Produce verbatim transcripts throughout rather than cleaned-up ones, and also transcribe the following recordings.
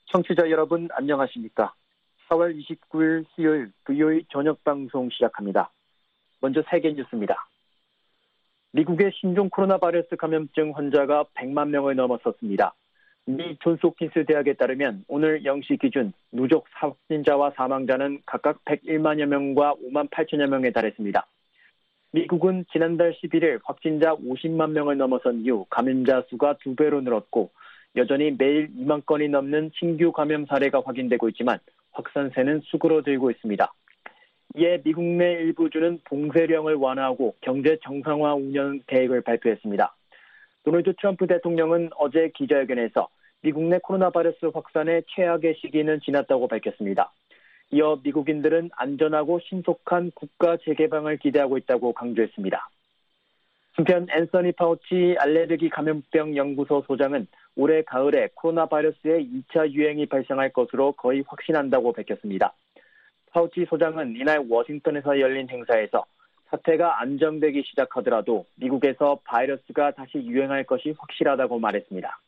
청취자 여러분 안녕하십니까? 사월 이십구일 수요일 브이오에이 저녁 방송 시작합니다. 먼저 세계 뉴스입니다. 미국의 신종 코로나 바이러스 감염증 환자가 백만 명을 넘어섰습니다. 미 존스홉킨스 대학에 따르면 오늘 영 시 기준 누적 확진자와 사망자는 각각 백일만여 명과 오만 팔천여 명에 달했습니다. 미국은 지난달 십일일 확진자 오십만 명을 넘어선 이후 감염자 수가 두 배로 늘었고 여전히 매일 이만 건이 넘는 신규 감염 사례가 확인되고 있지만 확산세는 수그러들고 있습니다. 이에 미국 내 일부 주는 봉쇄령을 완화하고 경제 정상화 운영 계획을 발표했습니다. 도널드 트럼프 대통령은 어제 기자회견에서 미국 내 코로나 바이러스 확산의 최악의 시기는 지났다고 밝혔습니다. 이어 미국인들은 안전하고 신속한 국가 재개방을 기대하고 있다고 강조했습니다. 한편 앤서니 파우치 알레르기 감염병 연구소 소장은 올해 가을에 코로나 바이러스의 이 차 유행이 발생할 것으로 거의 확신한다고 밝혔습니다. 파우치 소장은 이날 워싱턴에서 열린 행사에서 사태가 안정되기 시작하더라도 미국에서 바이러스가 다시 유행할 것이 확실하다고 말했습니다.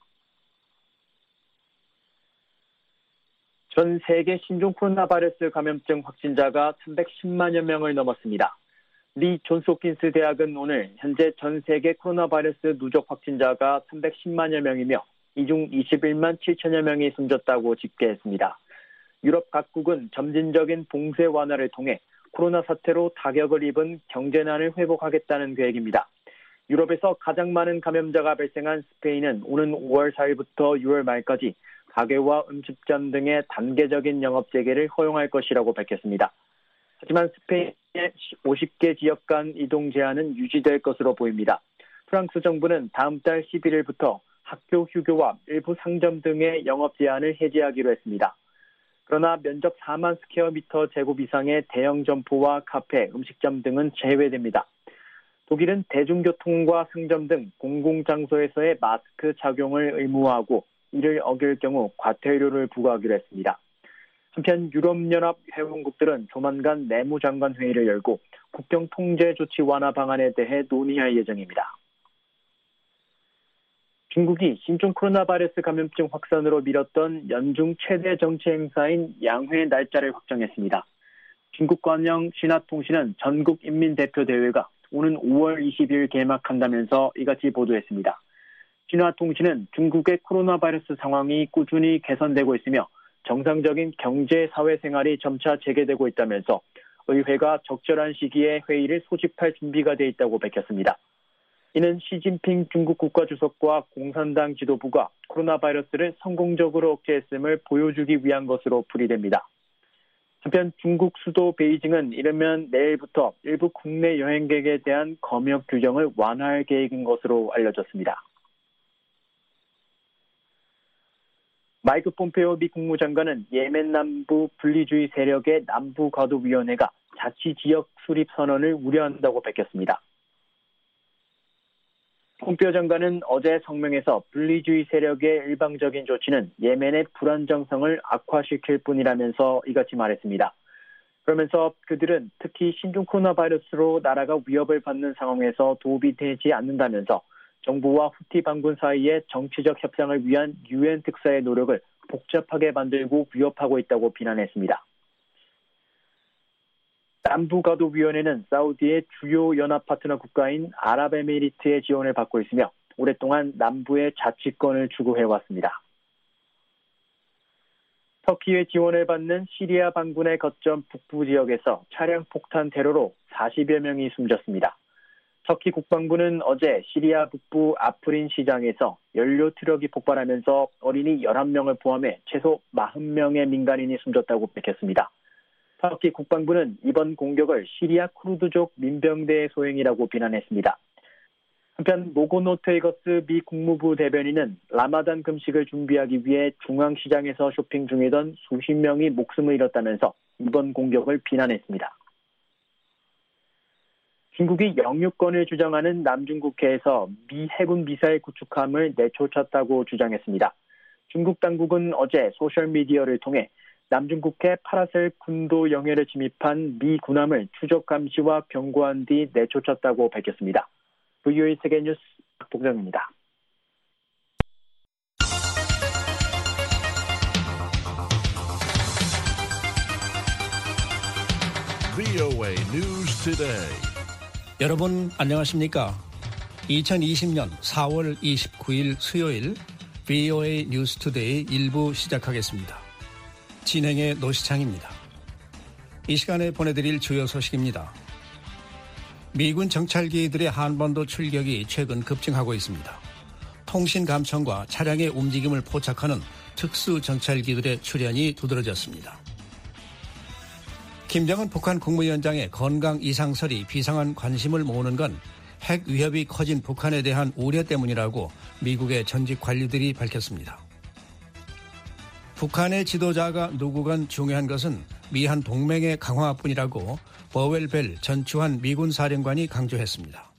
전 세계 신종 코로나 바이러스 감염증 확진자가 삼백십만여 명을 넘었습니다. 미 존스홉킨스 대학은 오늘 현재 전 세계 코로나 바이러스 누적 확진자가 삼백십만여 명이며 이 중 이십일만 칠천여 명이 숨졌다고 집계했습니다. 유럽 각국은 점진적인 봉쇄 완화를 통해 코로나 사태로 타격을 입은 경제난을 회복하겠다는 계획입니다. 유럽에서 가장 많은 감염자가 발생한 스페인은 오는 오월 사일부터 유월 말까지 가게와 음식점 등의 단계적인 영업 재개를 허용할 것이라고 밝혔습니다. 하지만 스페인의 오십 개 지역 간 이동 제한은 유지될 것으로 보입니다. 프랑스 정부는 다음 달 십일일부터 학교 휴교와 일부 상점 등의 영업 제한을 해제하기로 했습니다. 그러나 면적 사만 스퀘어미터 제곱 이상의 대형 점포와 카페, 음식점 등은 제외됩니다. 독일은 대중교통과 상점 등 공공장소에서의 마스크 착용을 의무화하고 이를 어길 경우 과태료를 부과하기로 했습니다. 한편 유럽연합 회원국들은 조만간 내무장관 회의를 열고 국경 통제 조치 완화 방안에 대해 논의할 예정입니다. 중국이 신종 코로나 바이러스 감염증 확산으로 미뤘던 연중 최대 정치 행사인 양회 날짜를 확정했습니다. 중국 관영 신화통신은 전국인민대표대회가 오는 오월 이십일 개막한다면서 이같이 보도했습니다. 신화통신은 중국의 코로나 바이러스 상황이 꾸준히 개선되고 있으며 정상적인 경제 사회 생활이 점차 재개되고 있다면서 의회가 적절한 시기에 회의를 소집할 준비가 돼 있다고 밝혔습니다. 이는 시진핑 중국 국가주석과 공산당 지도부가 코로나 바이러스를 성공적으로 억제했음을 보여주기 위한 것으로 풀이됩니다. 한편 중국 수도 베이징은 이르면 내일부터 일부 국내 여행객에 대한 검역 규정을 완화할 계획인 것으로 알려졌습니다. 마이크 폼페오 미 국무장관은 예멘 남부 분리주의 세력의 남부과도위원회가 자치지역 수립 선언을 우려한다고 밝혔습니다. 폼페오 장관은 어제 성명에서 분리주의 세력의 일방적인 조치는 예멘의 불안정성을 악화시킬 뿐이라면서 이같이 말했습니다. 그러면서 그들은 특히 신종 코로나 바이러스로 나라가 위협을 받는 상황에서 도움이 되지 않는다면서 정부와 후티 반군 사이의 정치적 협상을 위한 유엔 특사의 노력을 복잡하게 만들고 위협하고 있다고 비난했습니다. 남부과도위원회는 사우디의 주요 연합 파트너 국가인 아랍에미리트의 지원을 받고 있으며 오랫동안 남부의 자치권을 추구해왔습니다. 터키의 지원을 받는 시리아 반군의 거점 북부 지역에서 차량 폭탄 테러로 사십여 명이 숨졌습니다. 터키 국방부는 어제 시리아 북부 아프린 시장에서 연료 트럭이 폭발하면서 어린이 열한 명을 포함해 최소 사십 명의 민간인이 숨졌다고 밝혔습니다. 터키 국방부는 이번 공격을 시리아 쿠르드족 민병대의 소행이라고 비난했습니다. 한편 모고노테이거스 미 국무부 대변인은 라마단 금식을 준비하기 위해 중앙시장에서 쇼핑 중이던 수십 명이 목숨을 잃었다면서 이번 공격을 비난했습니다. 중국이 영유권을 주장하는 남중국해에서 미 해군 미사일 구축함을 내쫓았다고 주장했습니다. 중국 당국은 어제 소셜미디어를 통해 남중국해 파라셀 군도 영해를 침입한 미 군함을 추적 감시와 경고한 뒤 내쫓았다고 밝혔습니다. 브이오에이 세계뉴스 박동정입니다. 브이오에이 News Today. 여러분 안녕하십니까? 이천이십년 사월 이십구일 수요일 브이오에이 뉴스 투데이 일부 시작하겠습니다. 진행의 노시창입니다. 이 시간에 보내드릴 주요 소식입니다. 미군 정찰기들의 한반도 출격이 최근 급증하고 있습니다. 통신감청과 차량의 움직임을 포착하는 특수 정찰기들의 출현이 두드러졌습니다. 김정은 북한 국무위원장의 건강 이상설이 비상한 관심을 모으는 건 핵 위협이 커진 북한에 대한 우려 때문이라고 미국의 전직 관리들이 밝혔습니다. 북한의 지도자가 누구건 중요한 것은 미한 동맹의 강화뿐이라고 버웰 벨 전추한 미군 사령관이 강조했습니다.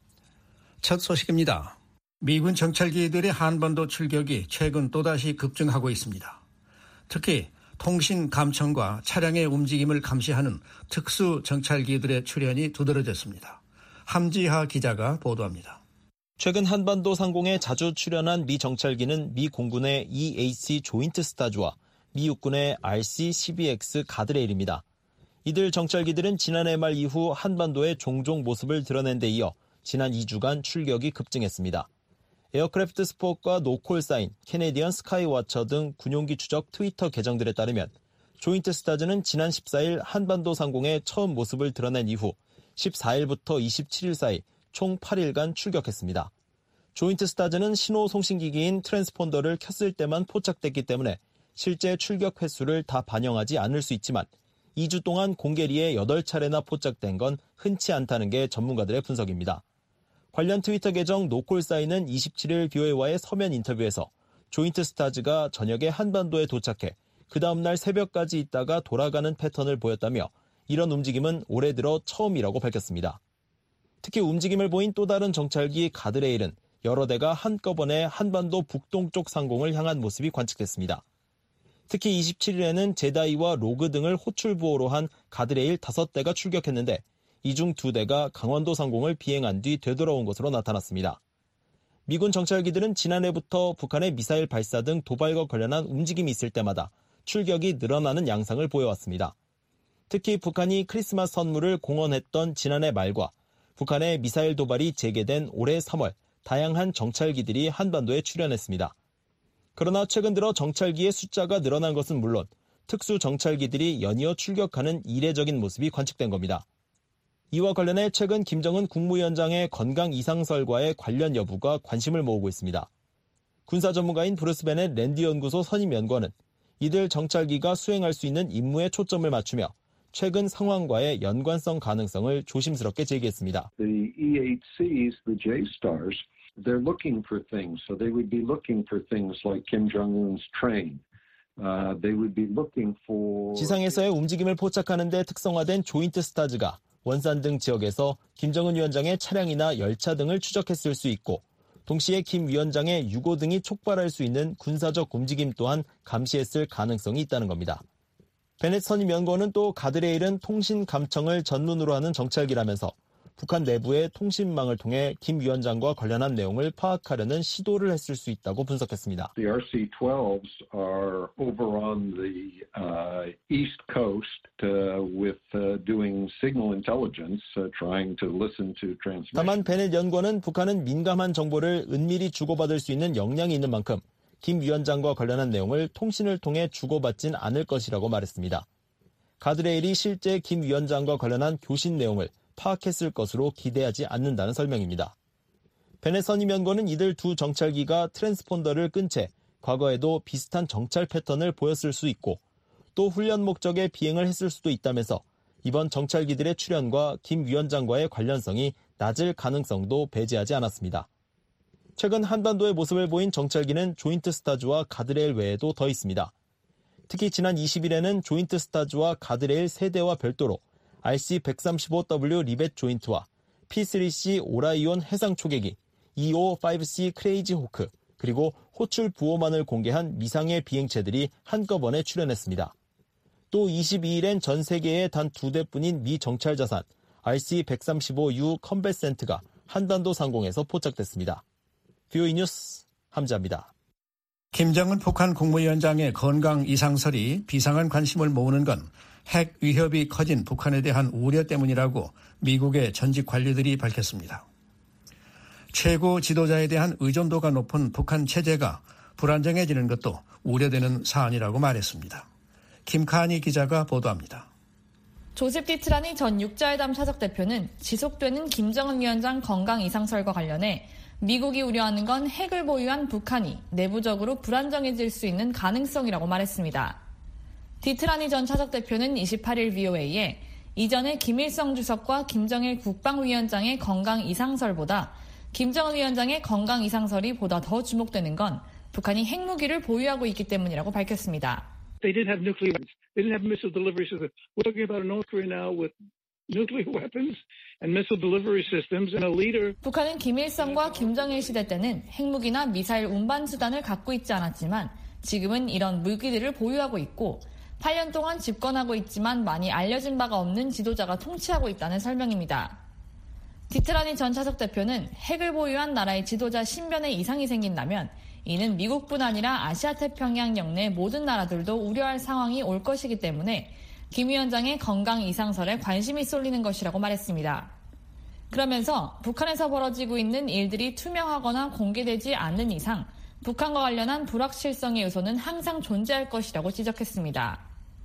첫 소식입니다. 미군 정찰기들의 한반도 출격이 최근 또다시 급증하고 있습니다. 특히 통신 감청과 차량의 움직임을 감시하는 특수 정찰기들의 출현이 두드러졌습니다. 함지하 기자가 보도합니다. 최근 한반도 상공에 자주 출현한 미 정찰기는 미 공군의 이에이치 조인트 스타즈와 미 육군의 알씨 십이 엑스 가드레일입니다. 이들 정찰기들은 지난해 말 이후 한반도에 종종 모습을 드러낸 데 이어 지난 이 주간 출격이 급증했습니다. 에어크래프트 스포츠과 노콜 사인, 캐네디언 스카이워처 등 군용기 추적 트위터 계정들에 따르면 조인트 스타즈는 지난 십사일 한반도 상공에 처음 모습을 드러낸 이후 십사일부터 이십칠일 사이 총 팔일간 출격했습니다. 조인트 스타즈는 신호 송신기기인 트랜스폰더를 켰을 때만 포착됐기 때문에 실제 출격 횟수를 다 반영하지 않을 수 있지만 이 주 동안 공개리에 여덟 차례나 포착된 건 흔치 않다는 게 전문가들의 분석입니다. 관련 트위터 계정 노콜사인은 이십칠일 뷰에이와의 서면 인터뷰에서 조인트 스타즈가 저녁에 한반도에 도착해 그 다음날 새벽까지 있다가 돌아가는 패턴을 보였다며 이런 움직임은 올해 들어 처음이라고 밝혔습니다. 특히 움직임을 보인 또 다른 정찰기 가드레일은 여러 대가 한꺼번에 한반도 북동쪽 상공을 향한 모습이 관측됐습니다. 특히 이십칠일에는 제다이와 로그 등을 호출부호로 한 가드레일 다섯 대가 출격했는데 이 중 두 대가 강원도 상공을 비행한 뒤 되돌아온 것으로 나타났습니다. 미군 정찰기들은 지난해부터 북한의 미사일 발사 등 도발과 관련한 움직임이 있을 때마다 출격이 늘어나는 양상을 보여왔습니다. 특히 북한이 크리스마스 선물을 공언했던 지난해 말과 북한의 미사일 도발이 재개된 올해 삼월 다양한 정찰기들이 한반도에 출현했습니다. 그러나 최근 들어 정찰기의 숫자가 늘어난 것은 물론 특수 정찰기들이 연이어 출격하는 이례적인 모습이 관측된 겁니다. 이와 관련해 최근 김정은 국무위원장의 건강 이상설과의 관련 여부가 관심을 모으고 있습니다. 군사 전문가인 브루스 베넷 랜디 연구소 선임 연구원은 이들 정찰기가 수행할 수 있는 임무에 초점을 맞추며 최근 상황과의 연관성 가능성을 조심스럽게 제기했습니다. The 이에이치's, the J-stars, they're looking for things. So they would be looking for things like Kim Jong-un's train. Uh, they would be looking for... 지상에서의 움직임을 포착하는 데 특성화된 조인트 스타즈가 원산 등 지역에서 김정은 위원장의 차량이나 열차 등을 추적했을 수 있고 동시에 김 위원장의 유고 등이 촉발할 수 있는 군사적 움직임 또한 감시했을 가능성이 있다는 겁니다. 베넷 선임 연구원은 또 가드레일은 통신 감청을 전문으로 하는 정찰기라면서 북한 내부의 통신망을 통해 김 위원장과 관련한 내용을 파악하려는 시도를 했을 수 있다고 분석했습니다. The 알씨 십이s are over on the uh, east coast uh, with uh, doing signal intelligence, uh, trying to listen to transmission. 다만 베넷 연구원은 북한은 민감한 정보를 은밀히 주고받을 수 있는 역량이 있는 만큼 김 위원장과 관련한 내용을 통신을 통해 주고받진 않을 것이라고 말했습니다. 가드레일이 실제 김 위원장과 관련한 교신 내용을 파악했을 것으로 기대하지 않는다는 설명입니다. 베넷 선임 연구원은 이들 두 정찰기가 트랜스폰더를 끈 채 과거에도 비슷한 정찰 패턴을 보였을 수 있고 또 훈련 목적의 비행을 했을 수도 있다면서 이번 정찰기들의 출현과 김 위원장과의 관련성이 낮을 가능성도 배제하지 않았습니다. 최근 한반도의 모습을 보인 정찰기는 조인트 스타즈와 가드레일 외에도 더 있습니다. 특히 지난 이십일에는 조인트 스타즈와 가드레일 세 대와 별도로 알씨 백삼십오 더블유 리벳 조인트와 피 쓰리 씨 오라이온 해상 초계기, 이오오 씨 크레이지 호크, 그리고 호출 부호만을 공개한 미상의 비행체들이 한꺼번에 출현했습니다. 또 이십이일엔 전 세계에 단 두 대뿐인 미 정찰 자산 알씨 백삼십오 유 컴뱃 센트가 한반도 상공에서 포착됐습니다. 브이오에이 뉴스 함자입니다. 김정은 북한 국무위원장의 건강 이상설이 비상한 관심을 모으는 건 핵 위협이 커진 북한에 대한 우려 때문이라고 미국의 전직 관리들이 밝혔습니다. 최고 지도자에 대한 의존도가 높은 북한 체제가 불안정해지는 것도 우려되는 사안이라고 말했습니다. 김카니 기자가 보도합니다. 조셉 디트라니 전 육자회담 차석 대표는 지속되는 김정은 위원장 건강 이상설과 관련해 미국이 우려하는 건 핵을 보유한 북한이 내부적으로 불안정해질 수 있는 가능성이라고 말했습니다. 디트라니 전 차석 대표는 이십팔일 브이오에이에 이전에 김일성 주석과 김정일 국방위원장의 건강 이상설보다 김정은 위원장의 건강 이상설이 보다 더 주목되는 건 북한이 핵무기를 보유하고 있기 때문이라고 밝혔습니다. They didn't have nuclear weapons. They didn't have missile delivery systems. We're talking about North Korea now with nuclear weapons and missile delivery systems and a leader. 북한은 김일성과 김정일 시대 때는 핵무기나 미사일 운반 수단을 갖고 있지 않았지만 지금은 이런 무기들을 보유하고 있고 팔 년 동안 집권하고 있지만 많이 알려진 바가 없는 지도자가 통치하고 있다는 설명입니다. 디트라니 전 차석 대표는 핵을 보유한 나라의 지도자 신변에 이상이 생긴다면 이는 미국뿐 아니라 아시아 태평양 영내 모든 나라들도 우려할 상황이 올 것이기 때문에 김 위원장의 건강 이상설에 관심이 쏠리는 것이라고 말했습니다. 그러면서 북한에서 벌어지고 있는 일들이 투명하거나 공개되지 않는 이상 북한과 관련한 불확실성의 요소는 항상 존재할 것이라고 지적했습니다.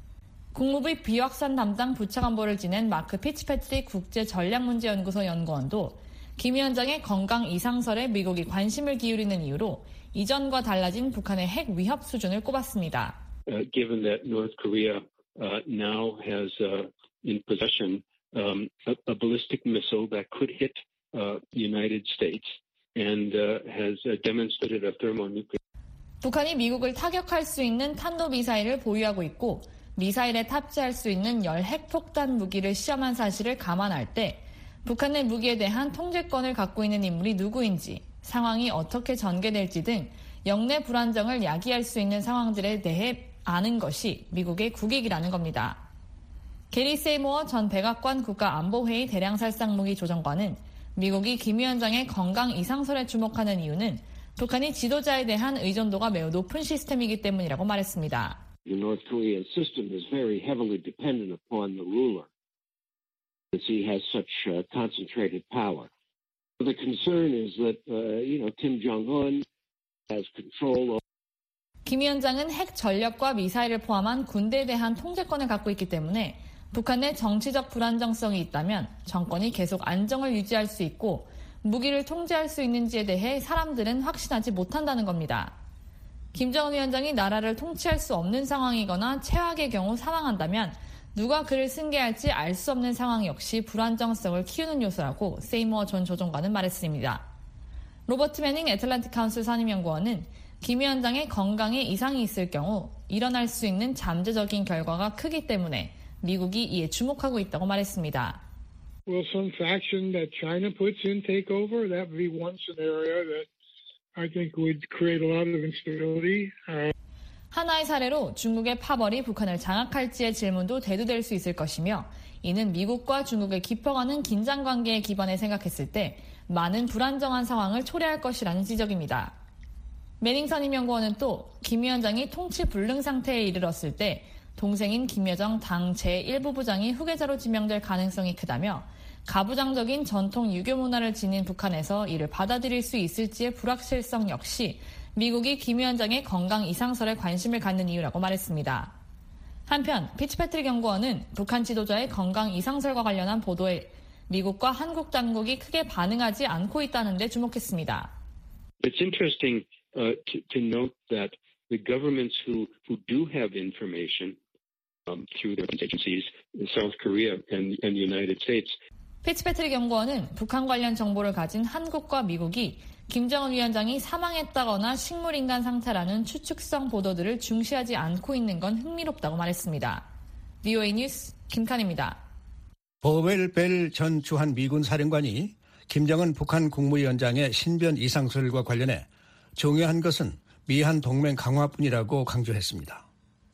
국무부 비확산 담당 부차관보를 지낸 마크 피츠패트릭 국제전략문제연구소 연구원도 김 위원장의 건강 이상설에 미국이 관심을 기울이는 이유로 이전과 달라진 북한의 핵 위협 수준을 꼽았습니다. Uh, given that North Korea uh, now has uh, in possession um, a, a ballistic missile that could hit uh, the United States and uh, has uh, demonstrated a thermonuclear. 북한이 미국을 타격할 수 있는 탄도미사일을 보유하고 있고 미사일에 탑재할 수 있는 열 핵폭탄 무기를 시험한 사실을 감안할 때 북한의 무기에 대한 통제권을 갖고 있는 인물이 누구인지 상황이 어떻게 전개될지 등 영내 불안정을 야기할 수 있는 상황들에 대해 아는 것이 미국의 국익이라는 겁니다. 게리 세이모어 전 백악관 국가안보회의 대량살상무기 조정관은 미국이 김 위원장의 건강 이상설에 주목하는 이유는 북한이 지도자에 대한 의존도가 매우 높은 시스템이기 때문이라고 말했습니다. The North Korean system is very heavily dependent upon the ruler, as he has such uh, concentrated power. The concern is that, uh, you know, Kim Jong-un has control of. 김 위원장은 핵 전력과 미사일을 포함한 군대에 대한 통제권을 갖고 있기 때문에 북한 내 정치적 불안정성이 있다면 정권이 계속 안정을 유지할 수 있고 무기를 통제할 수 있는지에 대해 사람들은 확신하지 못한다는 겁니다. 김정은 위원장이 나라를 통치할 수 없는 상황이거나 최악의 경우 사망한다면 누가 그를 승계할지 알 수 없는 상황 역시 불안정성을 키우는 요소라고 세이모어 전 조정관은 말했습니다. 로버트 매닝 애틀랜틱 카운슬 산임연구원은 김 위원장의 건강에 이상이 있을 경우 일어날 수 있는 잠재적인 결과가 크기 때문에 미국이 이에 주목하고 있다고 말했습니다. Will some faction that China puts in take over? That would be one scenario that I think would create a lot of instability. Uh... 하나의 사례로 중국의 파벌이 북한을 장악할지의 질문도 대두될 수 있을 것이며 이는 미국과 중국의 깊어가는 긴장관계에 기반해 생각했을 때 많은 불안정한 상황을 초래할 것이라는 지적입니다. 매닝 선임연구원은 또 김 위원장이 통치 불능 상태에 이르렀을 때 동생인 김여정 당 제일 부부장이 후계자로 지명될 가능성이 크다며 가부장적인 전통 유교 문화를 지닌 북한에서 이를 받아들일 수 있을지의 불확실성 역시 미국이 김 위원장의 건강 이상설에 관심을 갖는 이유라고 말했습니다. 한편 피츠패트릭 연구원은 북한 지도자의 건강 이상설과 관련한 보도에 미국과 한국 당국이 크게 반응하지 않고 있다는 데 주목했습니다. It's interesting uh, to, to note that the governments who, who do have information um, through their agencies, South Korea and, and the United States. 피츠패트릭 연구원은 북한 관련 정보를 가진 한국과 미국이 김정은 위원장이 사망했다거나 식물인간 상태라는 추측성 보도들을 중시하지 않고 있는 건 흥미롭다고 말했습니다. 브이오에이 뉴스 김칸입니다. 버웰 벨 전 주한 미군 사령관이 김정은 북한 국무위원장의 신변 이상설과 관련해 중요한 것은 미한 동맹 강화뿐이라고 강조했습니다.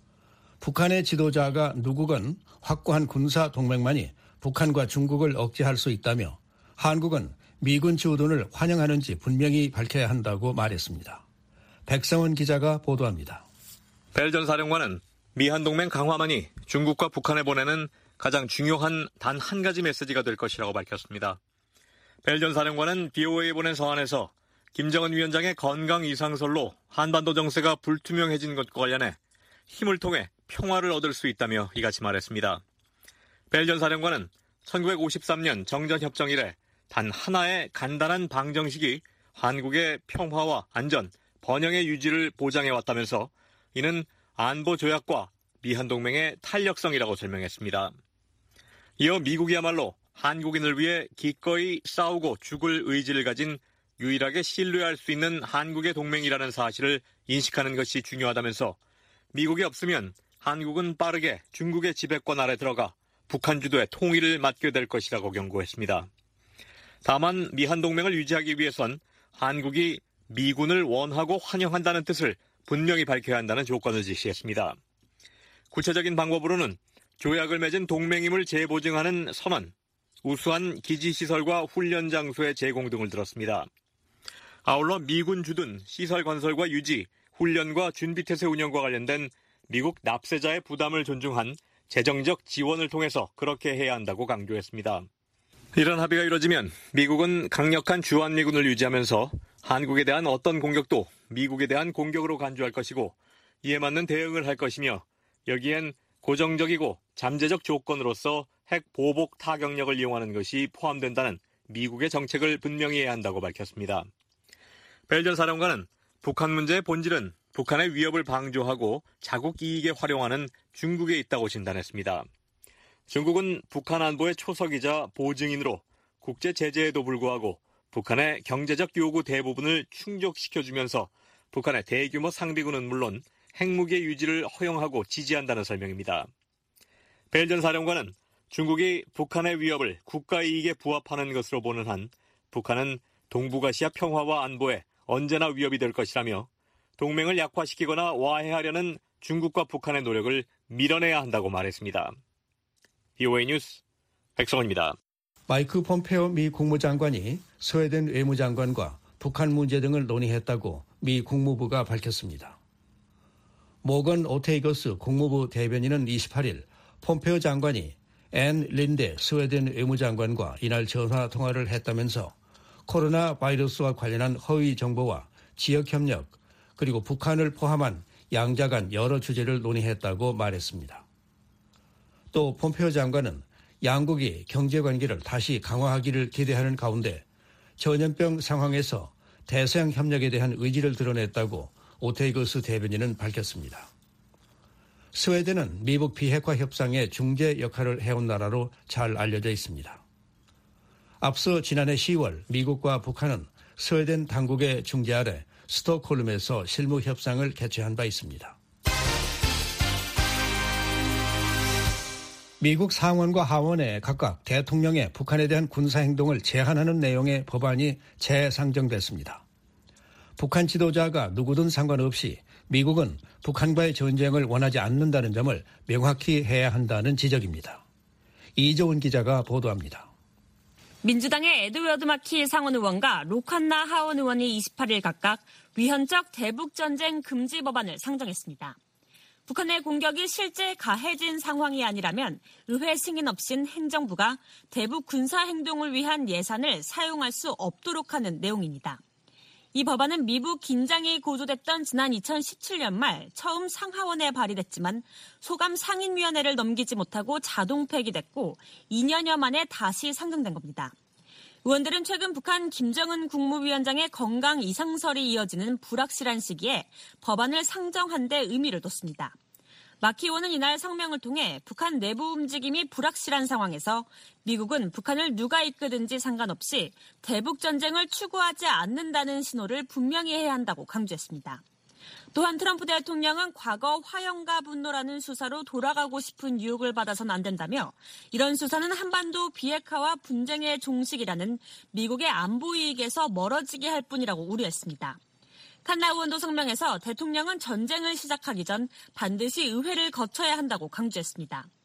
북한의 지도자가 누구건 확고한 군사 동맹만이 북한과 중국을 억제할 수 있다며 한국은 미군 주둔을 환영하는지 분명히 밝혀야 한다고 말했습니다. 백성원 기자가 보도합니다. 벨 전 사령관은 미한 동맹 강화만이 중국과 북한에 보내는 가장 중요한 단 한 가지 메시지가 될 것이라고 밝혔습니다. 벨 전 사령관은 비오에이에 보낸 서한에서 김정은 위원장의 건강 이상설로 한반도 정세가 불투명해진 것과 관련해 힘을 통해 평화를 얻을 수 있다며 이같이 말했습니다. 벨 전 사령관은 천구백오십삼 년 정전협정 이래 단 하나의 간단한 방정식이 한국의 평화와 안전, 번영의 유지를 보장해왔다면서 이는 안보조약과 미한동맹의 탄력성이라고 설명했습니다. 이어 미국이야말로 한국인을 위해 기꺼이 싸우고 죽을 의지를 가진 유일하게 신뢰할 수 있는 한국의 동맹이라는 사실을 인식하는 것이 중요하다면서 미국이 없으면 한국은 빠르게 중국의 지배권 아래 들어가 북한 주도의 통일을 맡게 될 것이라고 경고했습니다. 다만 미한 동맹을 유지하기 위해선 한국이 미군을 원하고 환영한다는 뜻을 분명히 밝혀야 한다는 조건을 제시했습니다. 구체적인 방법으로는 조약을 맺은 동맹임을 재보증하는 선언, 우수한 기지시설과 훈련 장소의 제공 등을 들었습니다. 아울러 미군 주둔 시설 건설과 유지, 훈련과 준비태세 운영과 관련된 미국 납세자의 부담을 존중한 재정적 지원을 통해서 그렇게 해야 한다고 강조했습니다. 이런 합의가 이뤄지면 미국은 강력한 주한미군을 유지하면서 한국에 대한 어떤 공격도 미국에 대한 공격으로 간주할 것이고 이에 맞는 대응을 할 것이며 여기엔 고정적이고 잠재적 조건으로서 핵 보복 타격력을 이용하는 것이 포함된다는 미국의 정책을 분명히 해야 한다고 밝혔습니다. 벨 전 사령관은 북한 문제의 본질은 북한의 위협을 방조하고 자국 이익에 활용하는 중국에 있다고 진단했습니다. 중국은 북한 안보의 초석이자 보증인으로 국제 제재에도 불구하고 북한의 경제적 요구 대부분을 충족시켜주면서 북한의 대규모 상비군은 물론 핵무기의 유지를 허용하고 지지한다는 설명입니다. 벨 전 사령관은 중국이 북한의 위협을 국가 이익에 부합하는 것으로 보는 한 북한은 동북아시아 평화와 안보에 언제나 위협이 될 것이라며 동맹을 약화시키거나 와해하려는 중국과 북한의 노력을 밀어내야 한다고 말했습니다. 비오에이 뉴스 백성원입니다. 마이크 폼페오 미 국무장관이 스웨덴 외무장관과 북한 문제 등을 논의했다고 미 국무부가 밝혔습니다. 모건 오테이거스 국무부 대변인은 이십팔 일 폼페오 장관이 앤 린데 스웨덴 외무장관과 이날 전화 통화를 했다면서 코로나 바이러스와 관련한 허위 정보와 지역 협력 그리고 북한을 포함한 양자 간 여러 주제를 논의했다고 말했습니다. 또 폼페오 장관은 양국이 경제관계를 다시 강화하기를 기대하는 가운데 전염병 상황에서 대서양 협력에 대한 의지를 드러냈다고 오테이거스 대변인은 밝혔습니다. 스웨덴은 미북 비핵화 협상의 중재 역할을 해온 나라로 잘 알려져 있습니다. 앞서 지난해 시월 미국과 북한은 스웨덴 당국의 중재 아래 스톡홀름에서 실무 협상을 개최한 바 있습니다. 미국 상원과 하원에 각각 대통령의 북한에 대한 군사행동을 제한하는 내용의 법안이 재상정됐습니다. 북한 지도자가 누구든 상관없이 미국은 북한과의 전쟁을 원하지 않는다는 점을 명확히 해야 한다는 지적입니다. 이조은 기자가 보도합니다. 민주당의 에드워드 마키 상원 의원과 로칸나 하원 의원이 이십팔 일 각각 위헌적 대북전쟁 금지 법안을 상정했습니다. 북한의 공격이 실제 가해진 상황이 아니라면 의회 승인 없인 행정부가 대북 군사행동을 위한 예산을 사용할 수 없도록 하는 내용입니다. 이 법안은 미북 긴장이 고조됐던 지난 이천십칠 년 말 처음 상하원에 발의됐지만 소감 상임위원회를 넘기지 못하고 자동 폐기됐고 이 년여 만에 다시 상정된 겁니다. 의원들은 최근 북한 김정은 국무위원장의 건강 이상설이 이어지는 불확실한 시기에 법안을 상정한 데 의미를 뒀습니다. 마키 의원은 이날 성명을 통해 북한 내부 움직임이 불확실한 상황에서 미국은 북한을 누가 이끄든지 상관없이 대북전쟁을 추구하지 않는다는 신호를 분명히 해야 한다고 강조했습니다. 또한 트럼프 대통령은 과거 화형과 분노라는 수사로 돌아가고 싶은 유혹을 받아서는 안 된다며 이런 수사는 한반도 비핵화와 분쟁의 종식이라는 미국의 안보 이익에서 멀어지게 할 뿐이라고 우려했습니다. 칸나 의원도 성명에서 대통령은 전쟁을 시작하기 전 반드시 의회를 거쳐야 한다고 강조했습니다.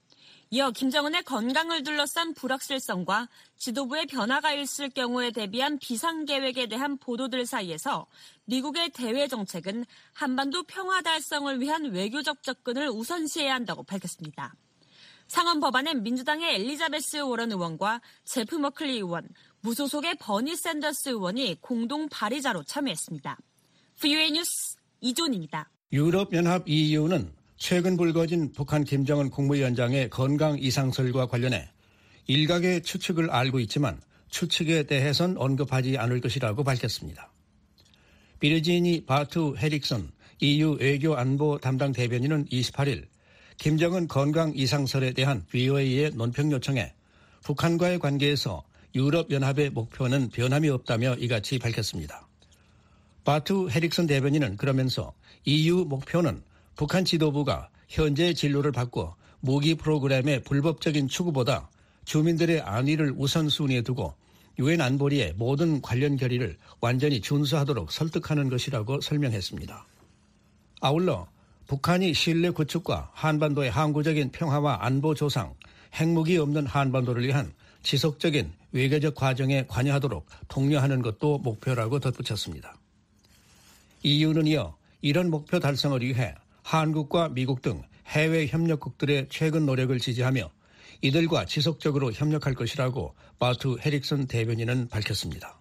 이어 김정은의 건강을 둘러싼 불확실성과 지도부의 변화가 있을 경우에 대비한 비상계획에 대한 보도들 사이에서 미국의 대외 정책은 한반도 평화 달성을 위한 외교적 접근을 우선시해야 한다고 밝혔습니다. 상원 법안엔 민주당의 엘리자베스 워런 의원과 제프 머클리 의원, 무소속의 버니 샌더스 의원이 공동 발의자로 참여했습니다. 브이오에이 뉴스 이존입니다. 유럽연합 이유는 최근 불거진 북한 김정은 국무위원장의 건강 이상설과 관련해 일각의 추측을 알고 있지만 추측에 대해선 언급하지 않을 것이라고 밝혔습니다. 비르지니 바투 헤릭슨 이유 외교 안보 담당 대변인은 이십팔일 김정은 건강 이상설에 대한 브이오에이의 논평 요청에 북한과의 관계에서 유럽연합의 목표는 변함이 없다며 이같이 밝혔습니다. 바투 헤릭슨 대변인은 그러면서 이유 목표는 북한 지도부가 현재 진로를 바꿔 무기 프로그램의 불법적인 추구보다 주민들의 안위를 우선순위에 두고 유엔 안보리의 모든 관련 결의를 완전히 준수하도록 설득하는 것이라고 설명했습니다. 아울러 북한이 신뢰 구축과 한반도의 항구적인 평화와 안보 조상, 핵무기 없는 한반도를 위한 지속적인 외교적 과정에 관여하도록 독려하는 것도 목표라고 덧붙였습니다. 이유는 이어 이런 목표 달성을 위해 한국과 미국 등 해외 협력국들의 최근 노력을 지지하며 이들과 지속적으로 협력할 것이라고 바투 헤릭슨 대변인은 밝혔습니다.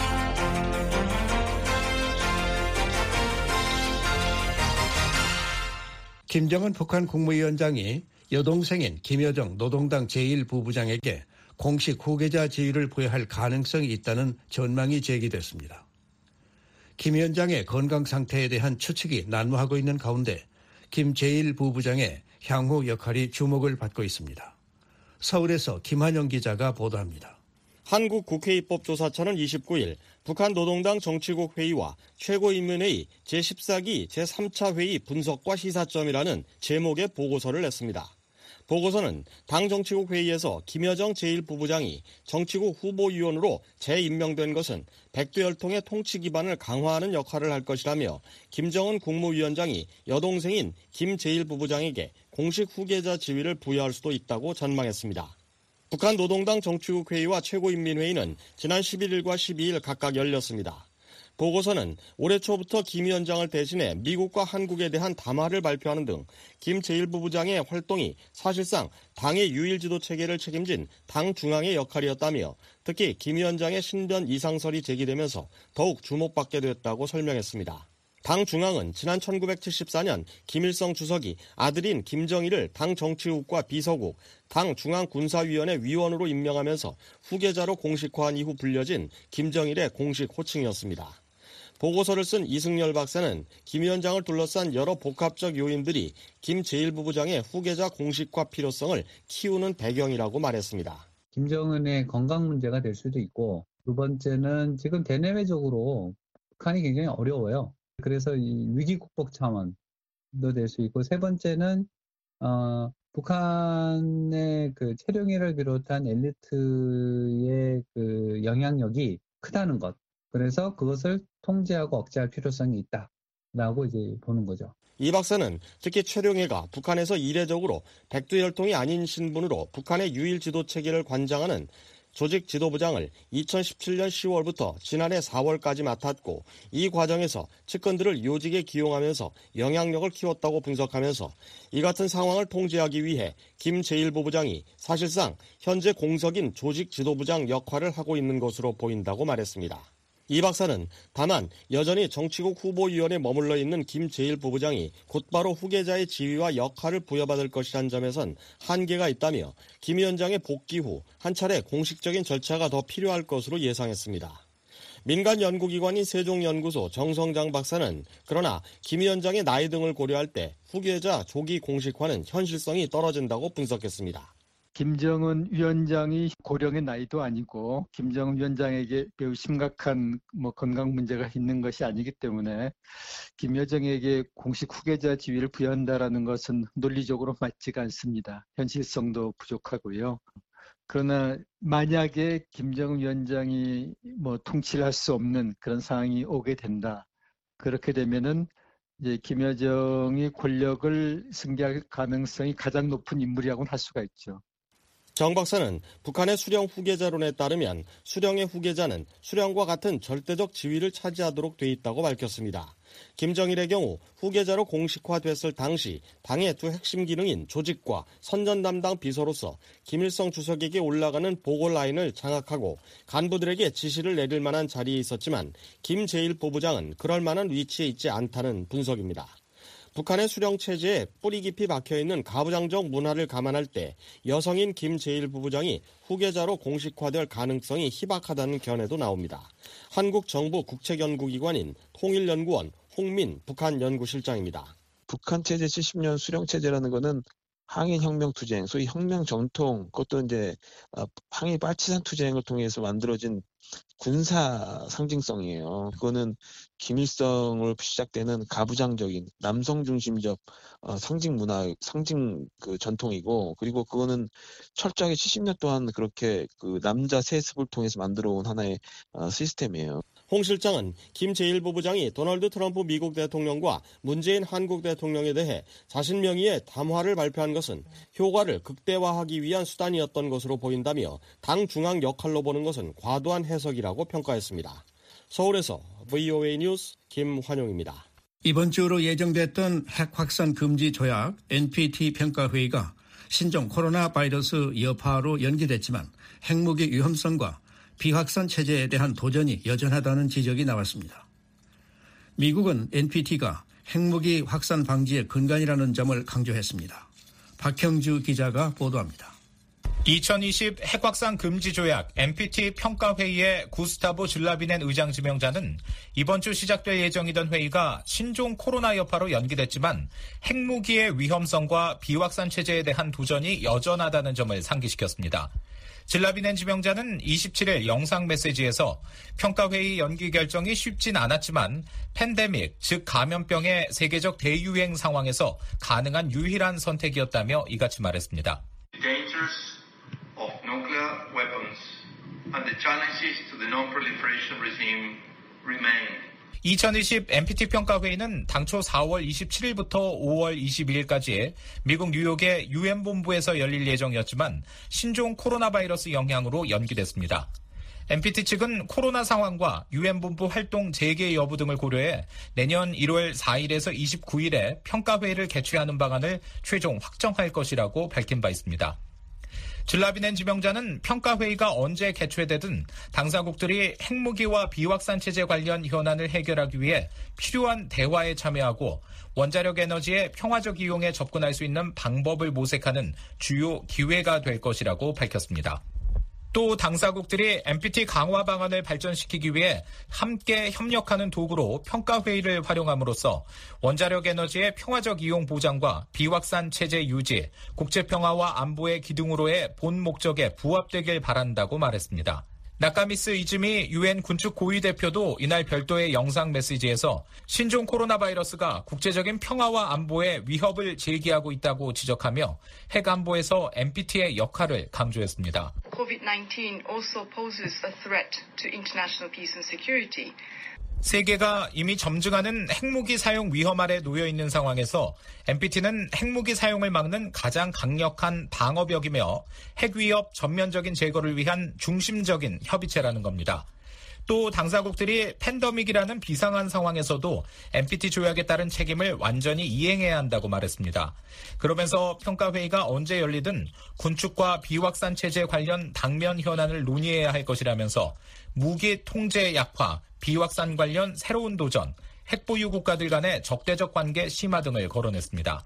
김정은 북한 국무위원장이 여동생인 김여정 노동당 제일 부부장에게 공식 후계자 지위를 부여할 가능성이 있다는 전망이 제기됐습니다. 김 위원장의 건강 상태에 대한 추측이 난무하고 있는 가운데 김 제일 부부장의 향후 역할이 주목을 받고 있습니다. 서울에서 김한영 기자가 보도합니다. 한국국회입법조사처는 이십구일 북한 노동당 정치국 회의와 최고인민회의 제십사기 제삼 차 회의 분석과 시사점이라는 제목의 보고서를 냈습니다. 보고서는 당 정치국 회의에서 김여정 제일 부부장이 정치국 후보위원으로 재임명된 것은 백두혈통의 통치 기반을 강화하는 역할을 할 것이라며 김정은 국무위원장이 여동생인 김 제일 부부장에게 공식 후계자 지위를 부여할 수도 있다고 전망했습니다. 북한 노동당 정치국 회의와 최고인민회의는 지난 십일일과 십이일 각각 열렸습니다. 보고서는 올해 초부터 김 위원장을 대신해 미국과 한국에 대한 담화를 발표하는 등 김 제일 부부장의 활동이 사실상 당의 유일 지도 체계를 책임진 당 중앙의 역할이었다며 특히 김 위원장의 신변 이상설이 제기되면서 더욱 주목받게 됐다고 설명했습니다. 당 중앙은 지난 천구백칠십사년 김일성 주석이 아들인 김정일을 당 정치국과 비서국, 당 중앙군사위원회 위원으로 임명하면서 후계자로 공식화한 이후 불려진 김정일의 공식 호칭이었습니다. 보고서를 쓴 이승열 박사는 김 위원장을 둘러싼 여러 복합적 요인들이 김 제일 부부장의 후계자 공식화 필요성을 키우는 배경이라고 말했습니다. 김정은의 건강 문제가 될 수도 있고, 두 번째는 지금 대내외적으로 북한이 굉장히 어려워요. 그래서 이 위기 극복 차원도 될 수 있고, 세 번째는 어, 북한의 그 최룡해를 비롯한 엘리트의 그 영향력이 크다는 것. 그래서 그것을 통제하고 억제할 필요성이 있다라고 이제 보는 거죠. 이 박사는 특히 최룡해가 북한에서 이례적으로 백두혈통이 아닌 신분으로 북한의 유일 지도 체계를 관장하는 조직 지도부장을 이천십칠년 시월부터 지난해 사월까지 맡았고 이 과정에서 측근들을 요직에 기용하면서 영향력을 키웠다고 분석하면서 이 같은 상황을 통제하기 위해 김 제일 부부장이 사실상 현재 공석인 조직 지도부장 역할을 하고 있는 것으로 보인다고 말했습니다. 이 박사는 다만 여전히 정치국 후보위원에 머물러 있는 김 제일 부부장이 곧바로 후계자의 지위와 역할을 부여받을 것이란 점에선 한계가 있다며 김 위원장의 복귀 후 한 차례 공식적인 절차가 더 필요할 것으로 예상했습니다. 민간 연구기관인 세종연구소 정성장 박사는 그러나 김 위원장의 나이 등을 고려할 때 후계자 조기 공식화는 현실성이 떨어진다고 분석했습니다. 김정은 위원장이 고령의 나이도 아니고 김정은 위원장에게 매우 심각한 뭐 건강 문제가 있는 것이 아니기 때문에 김여정에게 공식 후계자 지위를 부여한다라는 것은 논리적으로 맞지가 않습니다. 현실성도 부족하고요. 그러나 만약에 김정은 위원장이 뭐 통치를 할 수 없는 그런 상황이 오게 된다. 그렇게 되면은 이제 김여정이 권력을 승계할 가능성이 가장 높은 인물이라고는 할 수가 있죠. 정 박사는 북한의 수령 후계자론에 따르면 수령의 후계자는 수령과 같은 절대적 지위를 차지하도록 돼 있다고 밝혔습니다. 김정일의 경우 후계자로 공식화됐을 당시 당의 두 핵심 기능인 조직과 선전 담당 비서로서 김일성 주석에게 올라가는 보고 라인을 장악하고 간부들에게 지시를 내릴 만한 자리에 있었지만 김제일 부부장은 그럴 만한 위치에 있지 않다는 분석입니다. 북한의 수령 체제에 뿌리 깊이 박혀있는 가부장적 문화를 감안할 때 여성인 김제일 부부장이 후계자로 공식화될 가능성이 희박하다는 견해도 나옵니다. 한국 정부 국책연구기관인 통일연구원 홍민 북한 연구실장입니다. 북한 체제 칠십 년 수령 체제라는 거는 항일 혁명 투쟁, 소위 혁명 전통, 그것도 이제 항일 빨치산 투쟁을 통해서 만들어진 군사 상징성이에요. 그거는 김일성으로 시작되는 가부장적인 남성 중심적 어, 상징 문화, 상징 그 전통이고, 그리고 그거는 철저하게 칠십 년 동안 그렇게 그 남자 세습을 통해서 만들어온 하나의 어, 시스템이에요. 홍 실장은 김제일 부부장이 도널드 트럼프 미국 대통령과 문재인 한국 대통령에 대해 자신 명의의 담화를 발표한 것은 효과를 극대화하기 위한 수단이었던 것으로 보인다며 당 중앙 역할로 보는 것은 과도한 해석이라고 평가했습니다. 서울에서 브이오에이 뉴스 김환용입니다. 이번 주로 예정됐던 핵 확산 금지 조약 엔피티 평가회의가 신종 코로나 바이러스 여파로 연기됐지만 핵무기 위험성과 비확산 체제에 대한 도전이 여전하다는 지적이 나왔습니다. 미국은 엔피티가 핵무기 확산 방지의 근간이라는 점을 강조했습니다. 박형주 기자가 보도합니다. 이천이십 핵확산 금지 조약 엔피티 평가회의의 구스타보 줄라비넨 의장 지명자는 이번 주 시작될 예정이던 회의가 신종 코로나 여파로 연기됐지만 핵무기의 위험성과 비확산 체제에 대한 도전이 여전하다는 점을 상기시켰습니다. 질라비넨 지명자는 이십칠일 영상 메시지에서 평가회의 연기 결정이 쉽진 않았지만 팬데믹, 즉 감염병의 세계적 대유행 상황에서 가능한 유일한 선택이었다며 이같이 말했습니다. of nuclear weapons and the challenges to the non-proliferation regime remain. 이천이십 엔피티 평가회의는 당초 사월 이십칠일부터 오월 이십일일까지 미국 뉴욕의 유엔 본부에서 열릴 예정이었지만 신종 코로나 바이러스 영향으로 연기됐습니다. 엔피티 측은 코로나 상황과 유엔 본부 활동 재개 여부 등을 고려해 내년 일월 사일에서 이십구일에 평가회의를 개최하는 방안을 최종 확정할 것이라고 밝힌 바 있습니다. 질라비넨 지명자는 평가회의가 언제 개최되든 당사국들이 핵무기와 비확산 체제 관련 현안을 해결하기 위해 필요한 대화에 참여하고 원자력 에너지의 평화적 이용에 접근할 수 있는 방법을 모색하는 주요 기회가 될 것이라고 밝혔습니다. 또 당사국들이 엔피티 강화 방안을 발전시키기 위해 함께 협력하는 도구로 평가회의를 활용함으로써 원자력 에너지의 평화적 이용 보장과 비확산 체제 유지, 국제평화와 안보의 기둥으로의 본 목적에 부합되길 바란다고 말했습니다. 나카미스 이즈미 유엔 군축 고위 대표도 이날 별도의 영상 메시지에서 신종 코로나 바이러스가 국제적인 평화와 안보에 위협을 제기하고 있다고 지적하며 핵 안보에서 엔피티의 역할을 강조했습니다. 코비드 나인틴 also poses a threat to international peace and security. 세계가 이미 점증하는 핵무기 사용 위험 아래 놓여 있는 상황에서 엔피티는 핵무기 사용을 막는 가장 강력한 방어벽이며 핵위협 전면적인 제거를 위한 중심적인 협의체라는 겁니다. 또 당사국들이 팬데믹이라는 비상한 상황에서도 엔피티 조약에 따른 책임을 완전히 이행해야 한다고 말했습니다. 그러면서 평가회의가 언제 열리든 군축과 비확산 체제 관련 당면 현안을 논의해야 할 것이라면서 무기 통제 약화, 비확산 관련 새로운 도전, 핵보유 국가들 간의 적대적 관계 심화 등을 거론했습니다.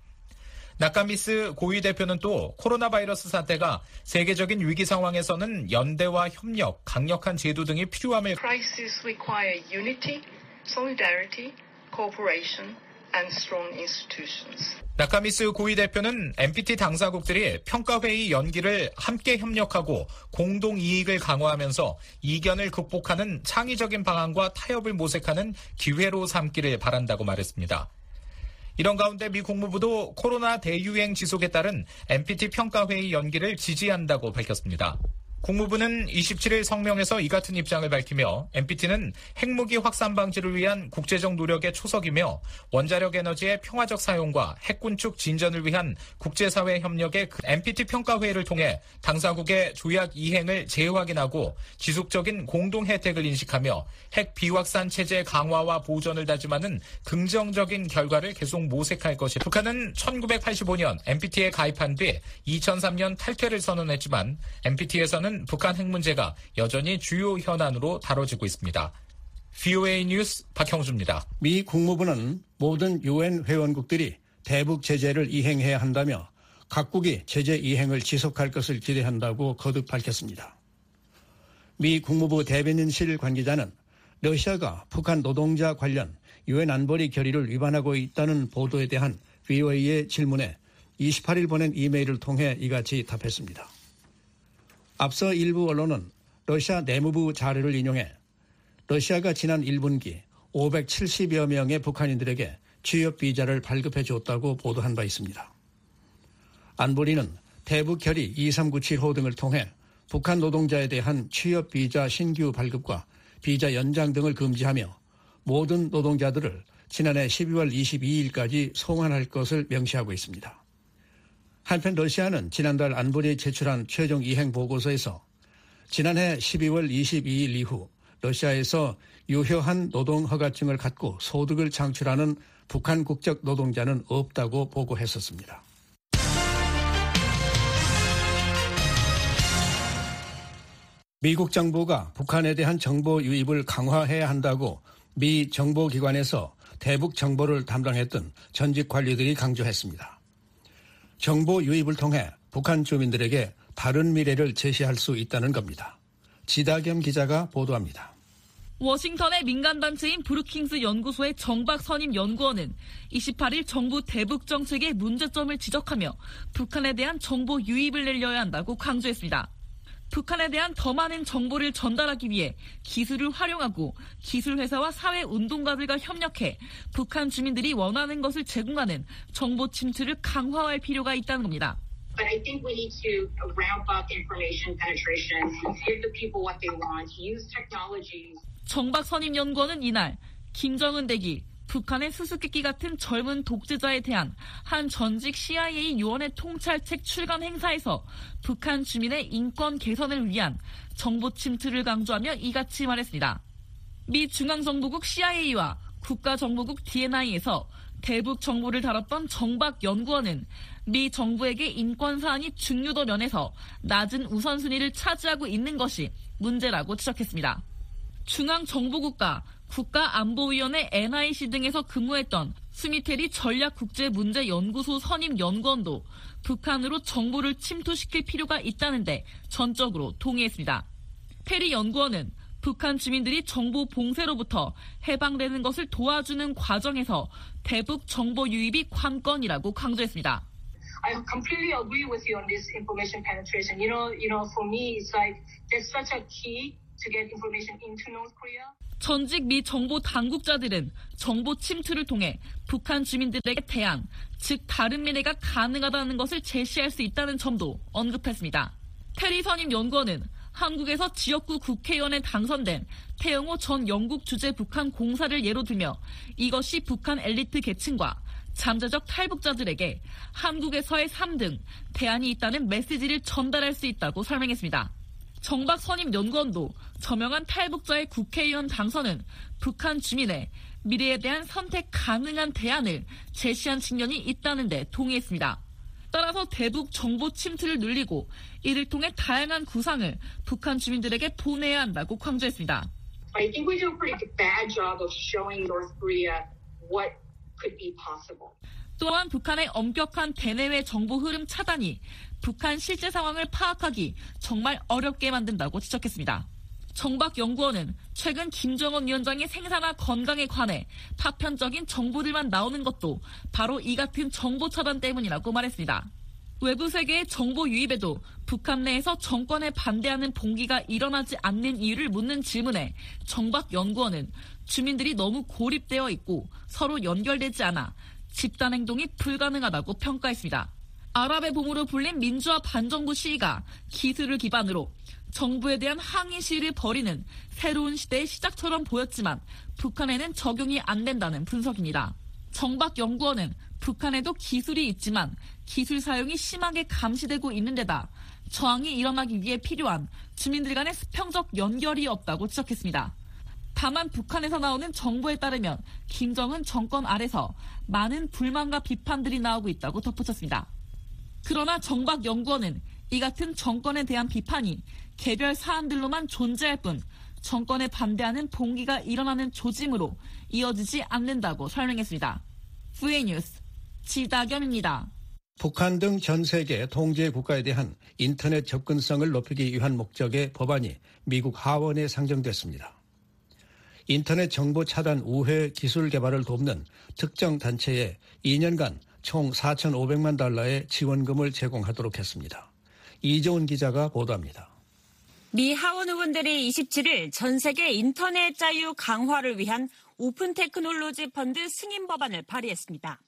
나카미스 고위 대표는 또 코로나 바이러스 사태가 세계적인 위기 상황에서는 연대와 협력, 강력한 제도 등이 필요함을 Crises require unity, solidarity, cooperation and strong institutions. 나카미스 고위 대표는 엔피티 당사국들이 평가회의 연기를 함께 협력하고 공동 이익을 강화하면서 이견을 극복하는 창의적인 방안과 타협을 모색하는 기회로 삼기를 바란다고 말했습니다. 이런 가운데 미 국무부도 코로나 대유행 지속에 따른 엔피티 평가회의 연기를 지지한다고 밝혔습니다. 국무부는 이십칠일 성명에서 이 같은 입장을 밝히며 엔피티는 핵무기 확산 방지를 위한 국제적 노력의 초석이며 원자력 에너지의 평화적 사용과 핵군축 진전을 위한 국제사회 협력의 엔피티 평가회의를 통해 당사국의 조약 이행을 재확인하고 지속적인 공동 혜택을 인식하며 핵 비확산 체제 강화와 보전을 다짐하는 긍정적인 결과를 계속 모색할 것이다. 북한은 천구백팔십오년 엔피티에 가입한 뒤 이천삼년 탈퇴를 선언했지만 엔피티에서는 북한 핵 문제가 여전히 주요 현안으로 다뤄지고 있습니다. 브이오에이 뉴스 박형주입니다. 미 국무부는 모든 유엔 회원국들이 대북 제재를 이행해야 한다며 각국이 제재 이행을 지속할 것을 기대한다고 거듭 밝혔습니다. 미 국무부 대변인실 관계자는 러시아가 북한 노동자 관련 유엔 안보리 결의를 위반하고 있다는 보도에 대한 브이오에이의 질문에 이십팔일 보낸 이메일을 통해 이같이 답했습니다. 앞서 일부 언론은 러시아 내무부 자료를 인용해 러시아가 지난 일 분기 오백칠십여 명의 북한인들에게 취업 비자를 발급해 줬다고 보도한 바 있습니다. 안보리는 대북 결의 이삼구칠호 등을 통해 북한 노동자에 대한 취업 비자 신규 발급과 비자 연장 등을 금지하며 모든 노동자들을 지난해 십이월 이십이일까지 송환할 것을 명시하고 있습니다. 한편 러시아는 지난달 안보리에 제출한 최종 이행 보고서에서 지난해 십이월 이십이일 이후 러시아에서 유효한 노동 허가증을 갖고 소득을 창출하는 북한 국적 노동자는 없다고 보고했었습니다. 미국 정부가 북한에 대한 정보 유입을 강화해야 한다고 미 정보기관에서 대북 정보를 담당했던 전직 관리들이 강조했습니다. 정보 유입을 통해 북한 주민들에게 다른 미래를 제시할 수 있다는 겁니다. 지다겸 기자가 보도합니다. 워싱턴의 민간단체인 브루킹스 연구소의 정박 선임 연구원은 이십팔일 정부 대북 정책의 문제점을 지적하며 북한에 대한 정보 유입을 늘려야 한다고 강조했습니다. 북한에 대한 더 많은 정보를 전달하기 위해 기술을 활용하고 기술회사와 사회운동가들과 협력해 북한 주민들이 원하는 것을 제공하는 정보 침투를 강화할 필요가 있다는 겁니다. But I think we need to ramp up information penetration, give the people what they want, use technologies. 정박 선임 연구원은 이날 김정은 대기, 북한의 수수께끼 같은 젊은 독재자에 대한 한 전직 씨아이에이 요원의 통찰책 출간 행사에서 북한 주민의 인권 개선을 위한 정보 침투를 강조하며 이같이 말했습니다. 미 중앙정보국 씨아이에이와 국가정보국 디엔아이에서 대북 정보를 다뤘던 정박 연구원은 미 정부에게 인권 사안이 중요도 면에서 낮은 우선순위를 차지하고 있는 것이 문제라고 지적했습니다. 중앙정보국과 국가안보위원회 엔아이씨 등에서 근무했던 스미테리 전략국제문제연구소 선임 연구원도 북한으로 정보를 침투시킬 필요가 있다는데 전적으로 동의했습니다. 테리 연구원은 북한 주민들이 정보 봉쇄로부터 해방되는 것을 도와주는 과정에서 대북 정보 유입이 관건이라고 강조했습니다. I completely agree with you on this information penetration. You know, you know, for me, it's like there's such a key to get information into North Korea. 전직 미 정보 당국자들은 정보 침투를 통해 북한 주민들에게 대안, 즉 다른 미래가 가능하다는 것을 제시할 수 있다는 점도 언급했습니다. 테리 선임 연구원은 한국에서 지역구 국회의원에 당선된 태영호 전 영국 주재 북한 공사를 예로 들며 이것이 북한 엘리트 계층과 잠재적 탈북자들에게 한국에서의 삶 등 대안이 있다는 메시지를 전달할 수 있다고 설명했습니다. 정박 선임 연구원도 저명한 탈북자의 국회의원 당선은 북한 주민의 미래에 대한 선택 가능한 대안을 제시한 측면이 있다는 데 동의했습니다. 따라서 대북 정보 침투를 늘리고 이를 통해 다양한 구상을 북한 주민들에게 보내야 한다고 강조했습니다. I think we do a pretty bad job of showing North Korea what could be possible. 또한 북한의 엄격한 대내외 정보 흐름 차단이 북한 실제 상황을 파악하기 정말 어렵게 만든다고 지적했습니다. 정박 연구원은 최근 김정은 위원장의 생사나 건강에 관해 파편적인 정보들만 나오는 것도 바로 이 같은 정보 차단 때문이라고 말했습니다. 외부 세계의 정보 유입에도 북한 내에서 정권에 반대하는 봉기가 일어나지 않는 이유를 묻는 질문에 정박 연구원은 주민들이 너무 고립되어 있고 서로 연결되지 않아 집단 행동이 불가능하다고 평가했습니다. 아랍의 봄으로 불린 민주화 반정부 시위가 기술을 기반으로 정부에 대한 항의 시위를 벌이는 새로운 시대의 시작처럼 보였지만 북한에는 적용이 안 된다는 분석입니다. 정박연구원은 북한에도 기술이 있지만 기술 사용이 심하게 감시되고 있는 데다 저항이 일어나기 위해 필요한 주민들 간의 수평적 연결이 없다고 지적했습니다. 다만 북한에서 나오는 정보에 따르면 김정은 정권 아래서 많은 불만과 비판들이 나오고 있다고 덧붙였습니다. 그러나 정박연구원은 이 같은 정권에 대한 비판이 개별 사안들로만 존재할 뿐 정권에 반대하는 봉기가 일어나는 조짐으로 이어지지 않는다고 설명했습니다. 브이에이 뉴스 지다겸입니다. 북한 등 전 세계 통제 국가에 대한 인터넷 접근성을 높이기 위한 목적의 법안이 미국 하원에 상정됐습니다. 인터넷 정보 차단 우회 기술 개발을 돕는 특정 단체에 이 년간 총 사천오백만 달러의 지원금을 제공하도록 했습니다. 이재훈 기자가 보도합니다. 미 하원 의원들이 이십칠 일 전 세계 인터넷 자유 강화를 위한 오픈 테크놀로지 펀드 승인 법안을 발의했습니다.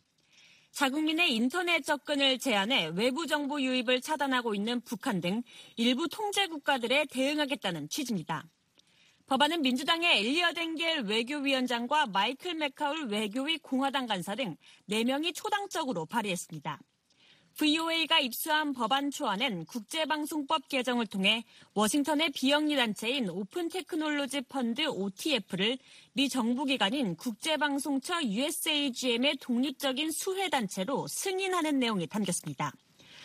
자국민의 인터넷 접근을 제한해 외부 정보 유입을 차단하고 있는 북한 등 일부 통제 국가들에 대응하겠다는 취지입니다. 법안은 민주당의 엘리엇 엥겔 외교위원장과 마이클 맥카울 외교위 공화당 간사 등 네 명이 초당적으로 발의했습니다. 브이오에이가 입수한 법안 초안엔 국제방송법 개정을 통해 워싱턴의 비영리 단체인 오픈 테크놀로지 펀드 오티에프를 미 정부기관인 국제방송처 유에스에이지엠의 독립적인 수혜단체로 승인하는 내용이 담겼습니다.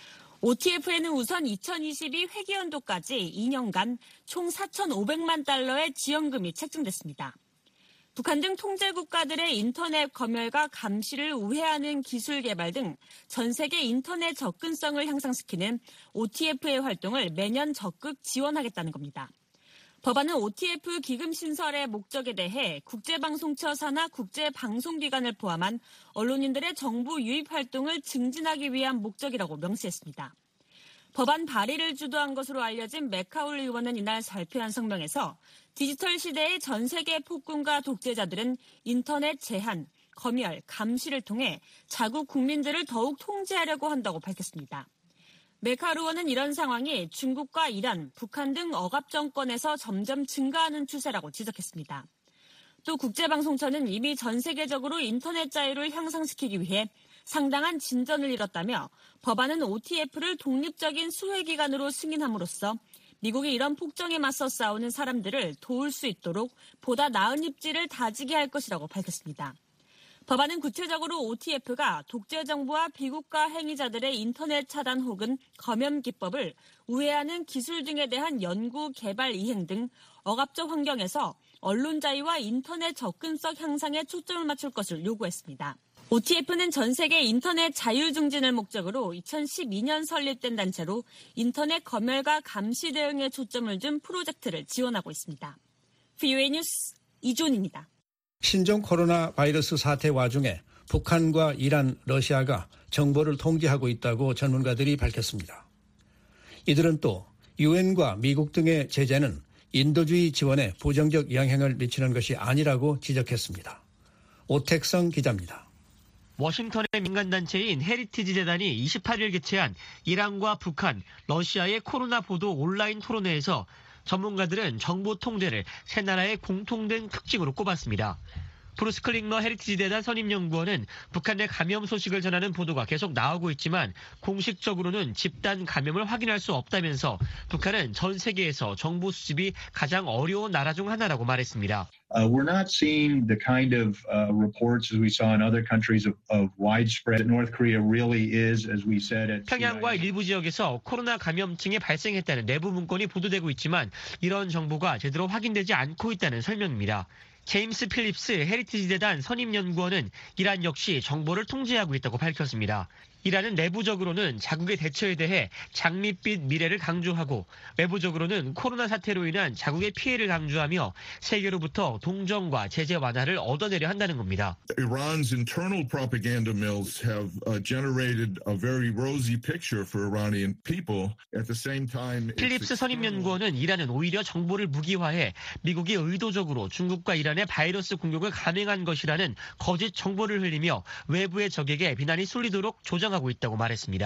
오티에프에는 우선 이천이십이 회계연도까지 이 년간 총 사천오백만 달러의 지원금이 책정됐습니다. 북한 등 통제 국가들의 인터넷 검열과 감시를 우회하는 기술 개발 등 전 세계 인터넷 접근성을 향상시키는 오티에프의 활동을 매년 적극 지원하겠다는 겁니다. 법안은 오티에프 기금 신설의 목적에 대해 국제방송처 산하 국제방송기관을 포함한 언론인들의 정보 유입 활동을 증진하기 위한 목적이라고 명시했습니다. 법안 발의를 주도한 것으로 알려진 맥카울 의원은 이날 발표한 성명에서 디지털 시대의 전 세계 폭군과 독재자들은 인터넷 제한, 검열, 감시를 통해 자국 국민들을 더욱 통제하려고 한다고 밝혔습니다. 맥카울 의원은 이런 상황이 중국과 이란, 북한 등 억압 정권에서 점점 증가하는 추세라고 지적했습니다. 또 국제방송처는 이미 전 세계적으로 인터넷 자유를 향상시키기 위해 상당한 진전을 이뤘다며 법안은 오티에프를 독립적인 수혜기관으로 승인함으로써 미국이 이런 폭정에 맞서 싸우는 사람들을 도울 수 있도록 보다 나은 입지를 다지게 할 것이라고 밝혔습니다. 법안은 구체적으로 오티에프가 독재정부와 비국가 행위자들의 인터넷 차단 혹은 검염 기법을 우회하는 기술 등에 대한 연구, 개발, 이행 등 억압적 환경에서 언론 자유와 인터넷 접근성 향상에 초점을 맞출 것을 요구했습니다. 오티에프는 전 세계 인터넷 자율 증진을 목적으로 이천십이 년 설립된 단체로 인터넷 검열과 감시 대응에 초점을 둔 프로젝트를 지원하고 있습니다. 브이오에이 뉴스 이존입니다. 신종 코로나 바이러스 사태 와중에 북한과 이란, 러시아가 정보를 통제하고 있다고 전문가들이 밝혔습니다. 이들은 또 유엔과 미국 등의 제재는 인도주의 지원에 부정적 영향을 미치는 것이 아니라고 지적했습니다. 오택성 기자입니다. 워싱턴의 민간단체인 헤리티지 재단이 이십팔 일 개최한 이란과 북한, 러시아의 코로나 보도 온라인 토론회에서 전문가들은 정보 통제를 세 나라의 공통된 특징으로 꼽았습니다. 브루스 클링러 헤리티지 재단 선임연구원은 북한 내 감염 소식을 전하는 보도가 계속 나오고 있지만 공식적으로는 집단 감염을 확인할 수 없다면서 북한은 전 세계에서 정보 수집이 가장 어려운 나라 중 하나라고 말했습니다. Uh, we're not seeing the kind of uh, reports as we saw in other countries of, of widespread. North Korea really is, as we said, at 평양과 일부 지역에서 코로나 감염증이 발생했다는 내부 문건이 보도되고 있지만 이런 정보가 제대로 확인되지 않고 있다는 설명입니다. 제임스 필립스 헤리티지 재단 선임연구원은 이란 역시 정보를 통제하고 있다고 밝혔습니다. 이란은 내부적으로는 자국의 대처에 대해 장밋빛 미래를 강조하고 외부적으로는 코로나 사태로 인한 자국의 피해를 강조하며 세계로부터 동정과 제재 완화를 얻어내려 한다는 겁니다. Iran's internal propaganda mills have uh, generated a very rosy picture for Iranian people. At the same time, 필립스 선임연구원은 이란은 오히려 정보를 무기화해 미국이 의도적으로 중국과 이란의 바이러스 공격을 감행한 것이라는 거짓 정보를 흘리며 외부의 적에게 비난이 쏠리도록 조장하고 있다고 말했습니다.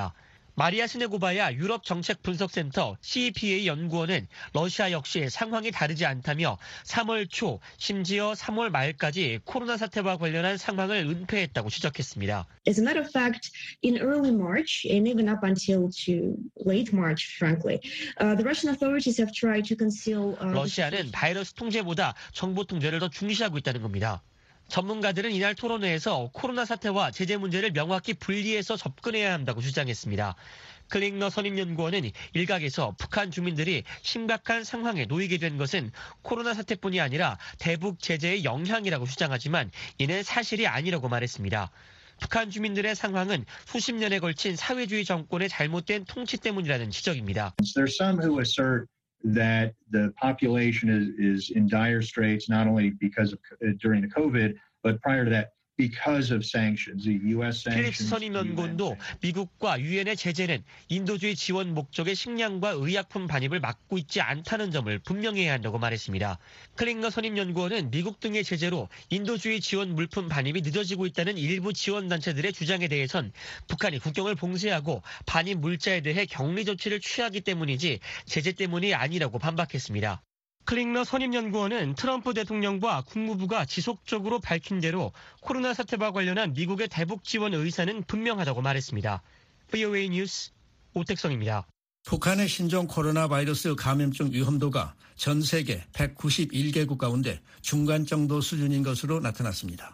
마리아 스네고바야 유럽 정책 분석센터 씨이피에이 연구원은 러시아 역시 상황이 다르지 않다며 삼월 초 심지어 삼월 말까지 코로나 사태와 관련한 상황을 은폐했다고 지적했습니다. As a matter of fact, in early March and even up until to late March, frankly, uh, the Russian authorities have tried to conceal. Uh, 러시아는 바이러스 통제보다 정보 통제를 더 중시하고 있다는 겁니다. 전문가들은 이날 토론회에서 코로나 사태와 제재 문제를 명확히 분리해서 접근해야 한다고 주장했습니다. 클링너 선임연구원은 일각에서 북한 주민들이 심각한 상황에 놓이게 된 것은 코로나 사태뿐이 아니라 대북 제재의 영향이라고 주장하지만 이는 사실이 아니라고 말했습니다. 북한 주민들의 상황은 수십 년에 걸친 사회주의 정권의 잘못된 통치 때문이라는 지적입니다. There's some who assert that the population is, is in dire straits, not only because of uh, during the COVID, but prior to that, because of sanctions, the U.S. sanctions. 필립스 선임연구원도 미국과 유엔의 제재는 인도주의 지원 목적의 식량과 의약품 반입을 막고 있지 않다는 점을 분명히 해야 한다고 말했습니다. 클링너 선임연구원은 미국 등의 제재로 인도주의 지원 물품 반입이 늦어지고 있다는 일부 지원단체들의 주장에 대해선 북한이 국경을 봉쇄하고 반입 물자에 대해 격리 조치를 취하기 때문이지 제재 때문이 아니라고 반박했습니다. 클링너 선임연구원은 트럼프 대통령과 국무부가 지속적으로 밝힌 대로 코로나 사태와 관련한 미국의 대북 지원 의사는 분명하다고 말했습니다. 브이오에이 뉴스 오택성입니다. 북한의 신종 코로나 바이러스 감염증 위험도가 전 세계 백구십일 개국 가운데 중간 정도 수준인 것으로 나타났습니다.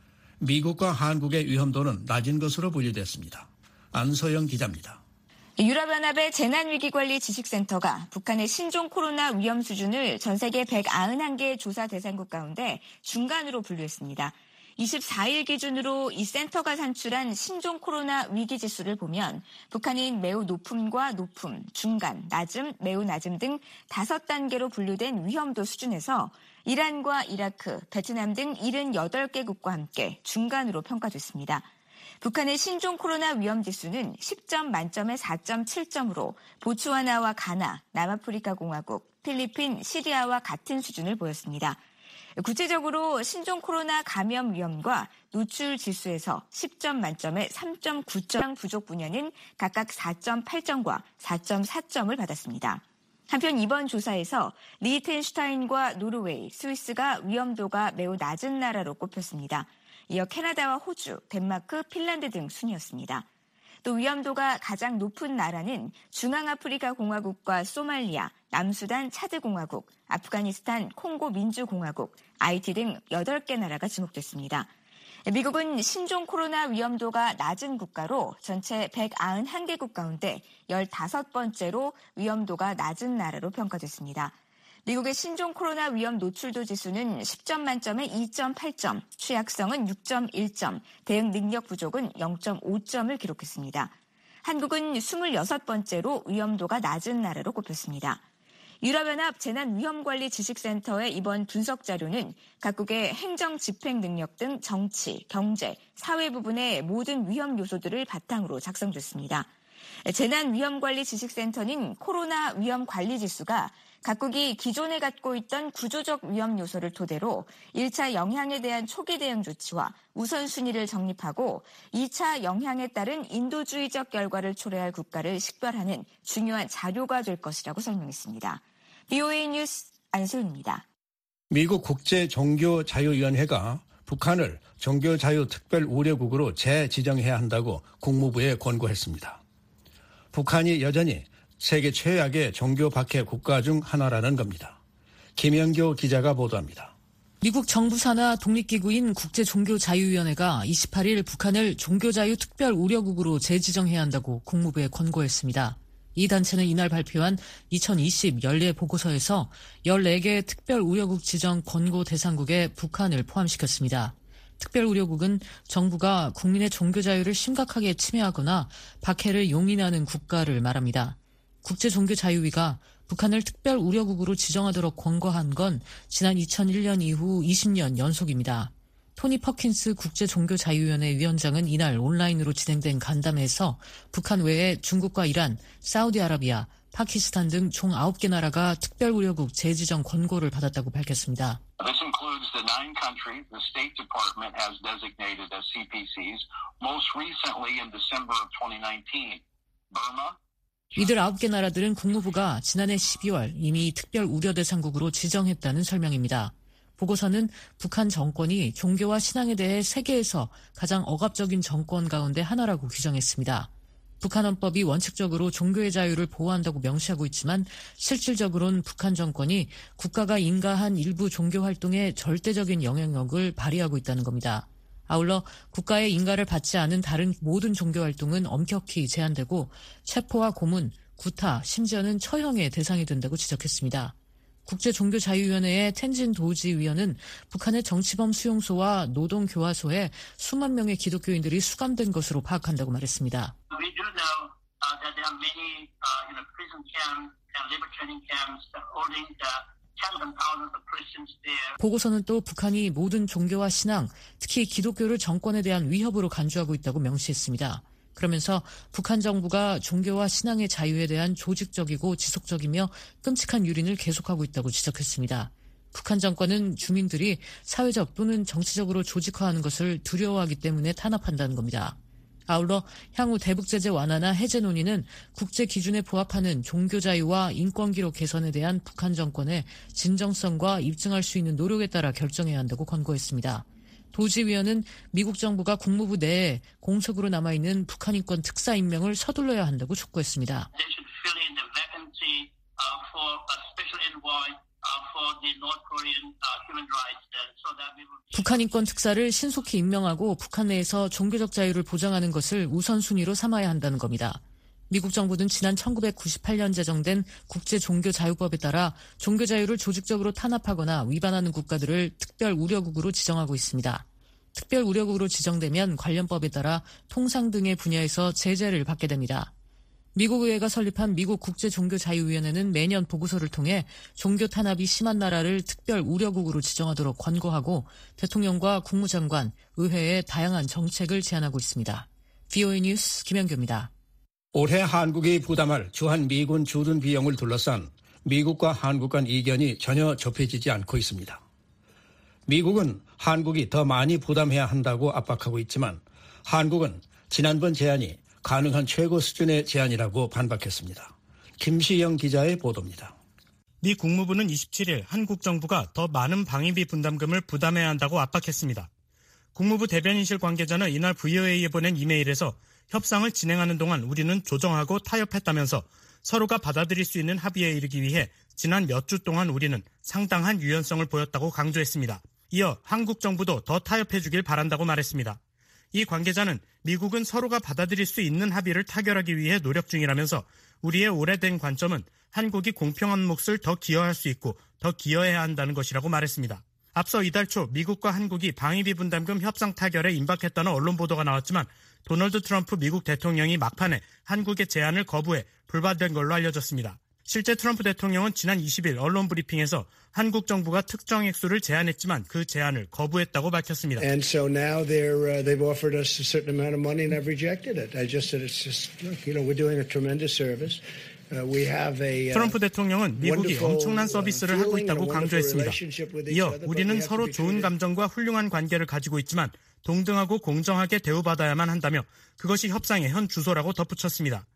미국과 한국의 위험도는 낮은 것으로 분류됐습니다. 안소영 기자입니다. 유럽연합의 재난위기관리 지식센터가 북한의 신종 코로나 위험 수준을 전 세계 백구십일 개 조사 대상국 가운데 중간으로 분류했습니다. 이십사 일 기준으로 이 센터가 산출한 신종 코로나 위기지수를 보면 북한인 매우 높음과 높음, 중간, 낮음, 매우 낮음 등 다섯 단계로 분류된 위험도 수준에서 이란과 이라크, 베트남 등 칠십팔 개국과 함께 중간으로 평가됐습니다. 북한의 신종 코로나 위험지수는 십 점 만점에 사 점 칠 점으로 보츠와나와 가나, 남아프리카 공화국, 필리핀, 시리아와 같은 수준을 보였습니다. 구체적으로 신종 코로나 감염 위험과 노출 지수에서 십 점 만점에 삼 점 구 점 부족 분야는 각각 사 점 팔 점과 사 점 사 점을 받았습니다. 한편 이번 조사에서 리히텐슈타인과 노르웨이, 스위스가 위험도가 매우 낮은 나라로 꼽혔습니다. 이어 캐나다와 호주, 덴마크, 핀란드 등 순이었습니다. 또 위험도가 가장 높은 나라는 중앙아프리카 공화국과 소말리아, 남수단 차드 공화국, 아프가니스탄 콩고 민주공화국, 아이티 등 여덟 개 나라가 지목됐습니다. 미국은 신종 코로나 위험도가 낮은 국가로 전체 백구십일 개국 가운데 열다섯 번째로 위험도가 낮은 나라로 평가됐습니다. 미국의 신종 코로나 위험 노출도 지수는 십 점 만점에 이 점 팔 점, 취약성은 육 점 일 점, 대응 능력 부족은 영 점 오 점을 기록했습니다. 한국은 이십육 번째로 위험도가 낮은 나라로 꼽혔습니다. 유럽연합 재난위험관리 지식센터의 이번 분석 자료는 각국의 행정 집행 능력 등 정치, 경제, 사회 부분의 모든 위험 요소들을 바탕으로 작성됐습니다. 재난위험관리 지식센터는 코로나 위험관리지수가 각국이 기존에 갖고 있던 구조적 위험 요소를 토대로 일 차 영향에 대한 초기 대응 조치와 우선순위를 정립하고 이 차 영향에 따른 인도주의적 결과를 초래할 국가를 식별하는 중요한 자료가 될 것이라고 설명했습니다. 브이오에이 뉴스 안소윤입니다. 미국 국제종교자유위원회가 북한을 종교자유특별우려국으로 재지정해야 한다고 국무부에 권고했습니다. 북한이 여전히 세계 최악의 종교 박해 국가 중 하나라는 겁니다. 김영교 기자가 보도합니다. 미국 정부 산하 독립기구인 국제종교자유위원회가 이십팔 일 북한을 종교자유 특별우려국으로 재지정해야 한다고 국무부에 권고했습니다. 이 단체는 이날 발표한 이천이십 연례 보고서에서 열네 개 특별우려국 지정 권고 대상국에 북한을 포함시켰습니다. 특별우려국은 정부가 국민의 종교자유를 심각하게 침해하거나 박해를 용인하는 국가를 말합니다. 국제종교자유위가 북한을 특별우려국으로 지정하도록 권고한 건 지난 이천일 년 이후 이십 년 연속입니다. 토니 퍼킨스 국제종교자유위원회 위원장은 이날 온라인으로 진행된 간담회에서 북한 외에 중국과 이란, 사우디아라비아, 파키스탄 등 총 아홉 개 나라가 특별우려국 재지정 권고를 받았다고 밝혔습니다. This includes the nine countries the State Department has designated as C P Cs, most recently in December of twenty nineteen. 이들 아홉 개 나라들은 국무부가 지난해 십이월 이미 특별 우려대상국으로 지정했다는 설명입니다. 보고서는 북한 정권이 종교와 신앙에 대해 세계에서 가장 억압적인 정권 가운데 하나라고 규정했습니다. 북한 헌법이 원칙적으로 종교의 자유를 보호한다고 명시하고 있지만 실질적으로는 북한 정권이 국가가 인가한 일부 종교 활동에 절대적인 영향력을 발휘하고 있다는 겁니다. 아울러 국가의 인가를 받지 않은 다른 모든 종교 활동은 엄격히 제한되고 체포와 고문, 구타, 심지어는 처형의 대상이 된다고 지적했습니다. 국제종교자유위원회의 텐진 도우지 위원은 북한의 정치범 수용소와 노동교화소에 수만 명의 기독교인들이 수감된 것으로 파악한다고 말했습니다. We do know uh, that there are many uh, you know, prison camps and labor training camps holding the tens and thousands of Christians there. 보고서는 또 북한이 모든 종교와 신앙, 특히 기독교를 정권에 대한 위협으로 간주하고 있다고 명시했습니다. 그러면서 북한 정부가 종교와 신앙의 자유에 대한 조직적이고 지속적이며 끔찍한 유린을 계속하고 있다고 지적했습니다. 북한 정권은 주민들이 사회적 또는 정치적으로 조직화하는 것을 두려워하기 때문에 탄압한다는 겁니다. 아울러 향후 대북 제재 완화나 해제 논의는 국제 기준에 부합하는 종교 자유와 인권 기록 개선에 대한 북한 정권의 진정성과 입증할 수 있는 노력에 따라 결정해야 한다고 권고했습니다. 도지위원은 미국 정부가 국무부 내에 공석으로 남아있는 북한 인권 특사 임명을 서둘러야 한다고 촉구했습니다. 북한 인권 특사를 신속히 임명하고 북한 내에서 종교적 자유를 보장하는 것을 우선순위로 삼아야 한다는 겁니다. 미국 정부는 지난 천구백구십팔 년 제정된 국제종교자유법에 따라 종교자유를 조직적으로 탄압하거나 위반하는 국가들을 특별 우려국으로 지정하고 있습니다. 특별 우려국으로 지정되면 관련 법에 따라 통상 등의 분야에서 제재를 받게 됩니다. 미국 의회가 설립한 미국 국제종교자유위원회는 매년 보고서를 통해 종교 탄압이 심한 나라를 특별 우려국으로 지정하도록 권고하고 대통령과 국무장관, 의회에 다양한 정책을 제안하고 있습니다. 브이오에이 뉴스 김현규입니다. 올해 한국이 부담할 주한 미군 주둔 비용을 둘러싼 미국과 한국 간 이견이 전혀 좁혀지지 않고 있습니다. 미국은 한국이 더 많이 부담해야 한다고 압박하고 있지만 한국은 지난번 제안이 가능한 최고 수준의 제안이라고 반박했습니다. 김시영 기자의 보도입니다. 미 국무부는 이십칠 일 한국 정부가 더 많은 방위비 분담금을 부담해야 한다고 압박했습니다. 국무부 대변인실 관계자는 이날 브이오에이에 보낸 이메일에서 협상을 진행하는 동안 우리는 조정하고 타협했다면서 서로가 받아들일 수 있는 합의에 이르기 위해 지난 몇 주 동안 우리는 상당한 유연성을 보였다고 강조했습니다. 이어 한국 정부도 더 타협해주길 바란다고 말했습니다. 이 관계자는 미국은 서로가 받아들일 수 있는 합의를 타결하기 위해 노력 중이라면서 우리의 오래된 관점은 한국이 공평한 몫을 더 기여할 수 있고 더 기여해야 한다는 것이라고 말했습니다. 앞서 이달 초 미국과 한국이 방위비 분담금 협상 타결에 임박했다는 언론 보도가 나왔지만 도널드 트럼프 미국 대통령이 막판에 한국의 제안을 거부해 불발된 걸로 알려졌습니다. 실제 트럼프 대통령은 지난 이십 일 언론 브리핑에서 한국 정부가 특정 액수를 제안했지만 그 제안을 거부했다고 밝혔습니다. And so now they're uh, they've offered us a certain amount of money and I've rejected it. I just said it's just look, you know, we're doing a tremendous service. Uh, we have a uh, 트럼프 대통령은 미국이 엄청난 서비스를 하고 있다고 강조했습니다. 이어 우리는 서로 좋은 감정과 훌륭한 관계를 가지고 있지만 동등하고 공정하게 대우받아야만 한다며 그것이 협상의 현 주소라고 덧붙였습니다.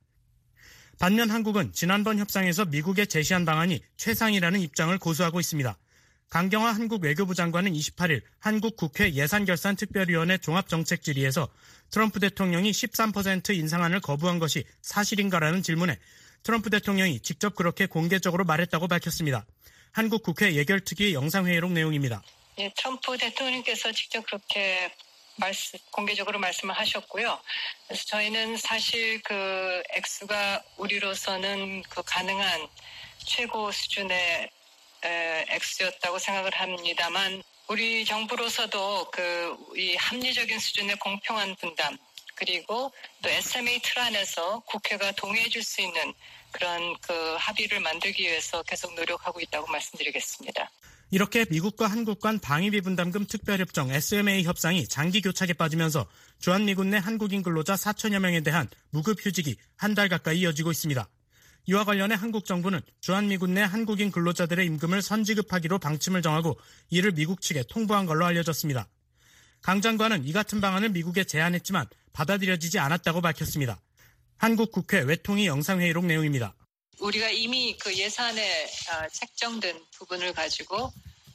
반면 한국은 지난번 협상에서 미국에 제시한 방안이 최상이라는 입장을 고수하고 있습니다. 강경화 한국 외교부 장관은 이십팔 일 한국 국회 예산결산특별위원회 종합정책질의에서 트럼프 대통령이 십삼 퍼센트 인상안을 거부한 것이 사실인가라는 질문에 트럼프 대통령이 직접 그렇게 공개적으로 말했다고 밝혔습니다. 한국 국회 예결특위 영상회의록 내용입니다. 예, 트럼프 대통령께서 직접 그렇게 말씀, 공개적으로 말씀을 하셨고요. 그래서 저희는 사실 그 액수가 우리로서는 그 가능한 최고 수준의 에, 액수였다고 생각을 합니다만 우리 정부로서도 그 이 합리적인 수준의 공평한 분담 그리고 또 에스엠에이 틀 안에서 국회가 동의해 줄 수 있는 그런 그 합의를 만들기 위해서 계속 노력하고 있다고 말씀드리겠습니다. 이렇게 미국과 한국 간 방위비 분담금 특별협정 에스엠에이 협상이 장기 교착에 빠지면서 주한미군 내 한국인 근로자 사천여 명에 대한 무급휴직이 한 달 가까이 이어지고 있습니다. 이와 관련해 한국 정부는 주한미군 내 한국인 근로자들의 임금을 선지급하기로 방침을 정하고 이를 미국 측에 통보한 걸로 알려졌습니다. 강 장관은 이 같은 방안을 미국에 제안했지만 받아들여지지 않았다고 밝혔습니다. 한국 국회 외통위 영상회의록 내용입니다. 우리가 이미 그 예산에 책정된 부분을 가지고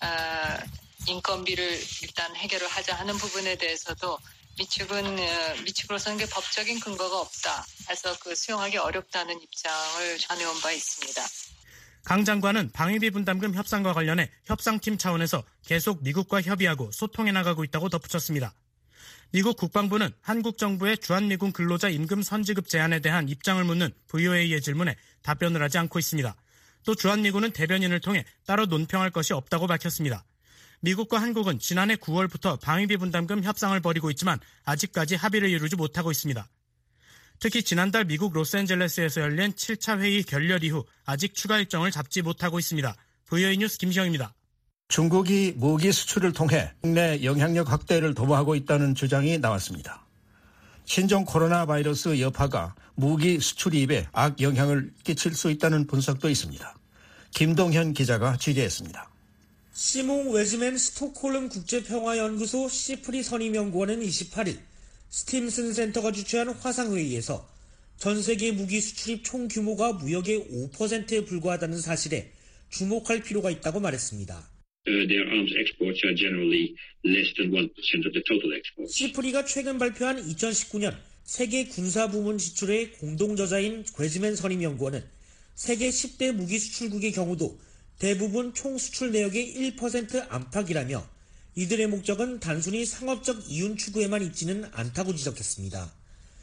인건비를 일단 해결을 하자 하는 부분에 대해서도 미축은 미축으로서는 게 법적인 근거가 없다 해서 그 수용하기 어렵다는 입장을 전해온 바 있습니다. 강 장관은 방위비 분담금 협상과 관련해 협상팀 차원에서 계속 미국과 협의하고 소통해 나가고 있다고 덧붙였습니다. 미국 국방부는 한국 정부의 주한미군 근로자 임금 선지급 제안에 대한 입장을 묻는 브이오에이의 질문에 답변을 하지 않고 있습니다. 또 주한미군은 대변인을 통해 따로 논평할 것이 없다고 밝혔습니다. 미국과 한국은 지난해 구월부터 방위비 분담금 협상을 벌이고 있지만 아직까지 합의를 이루지 못하고 있습니다. 특히 지난달 미국 로스앤젤레스에서 열린 칠 차 회의 결렬 이후 아직 추가 일정을 잡지 못하고 있습니다. 브이오에이 뉴스 김시영입니다. 중국이 무기 수출을 통해 국내 영향력 확대를 도모하고 있다는 주장이 나왔습니다. 신종 코로나 바이러스 여파가 무기 수출입에 악영향을 끼칠 수 있다는 분석도 있습니다. 김동현 기자가 취재했습니다. 시몽 웨즈맨 스톡홀름 국제평화연구소 시프리 선임연구원은 이십팔 일 스팀슨 센터가 주최한 화상회의에서 전 세계 무기 수출입 총 규모가 무역의 오 퍼센트에 불과하다는 사실에 주목할 필요가 있다고 말했습니다. Uh, their arms exports are generally less than one percent of the total exports. 시프리가 최근 발표한 이천십구 년 세계 군사부문 지출의 공동저자인 웨즈맨 선임연구원은 세계 십 대 무기 수출국의 경우도 대부분 총 수출 내역의 일 퍼센트 안팎이라며 이들의 목적은 단순히 상업적 이윤 추구에만 있지는 않다고 지적했습니다.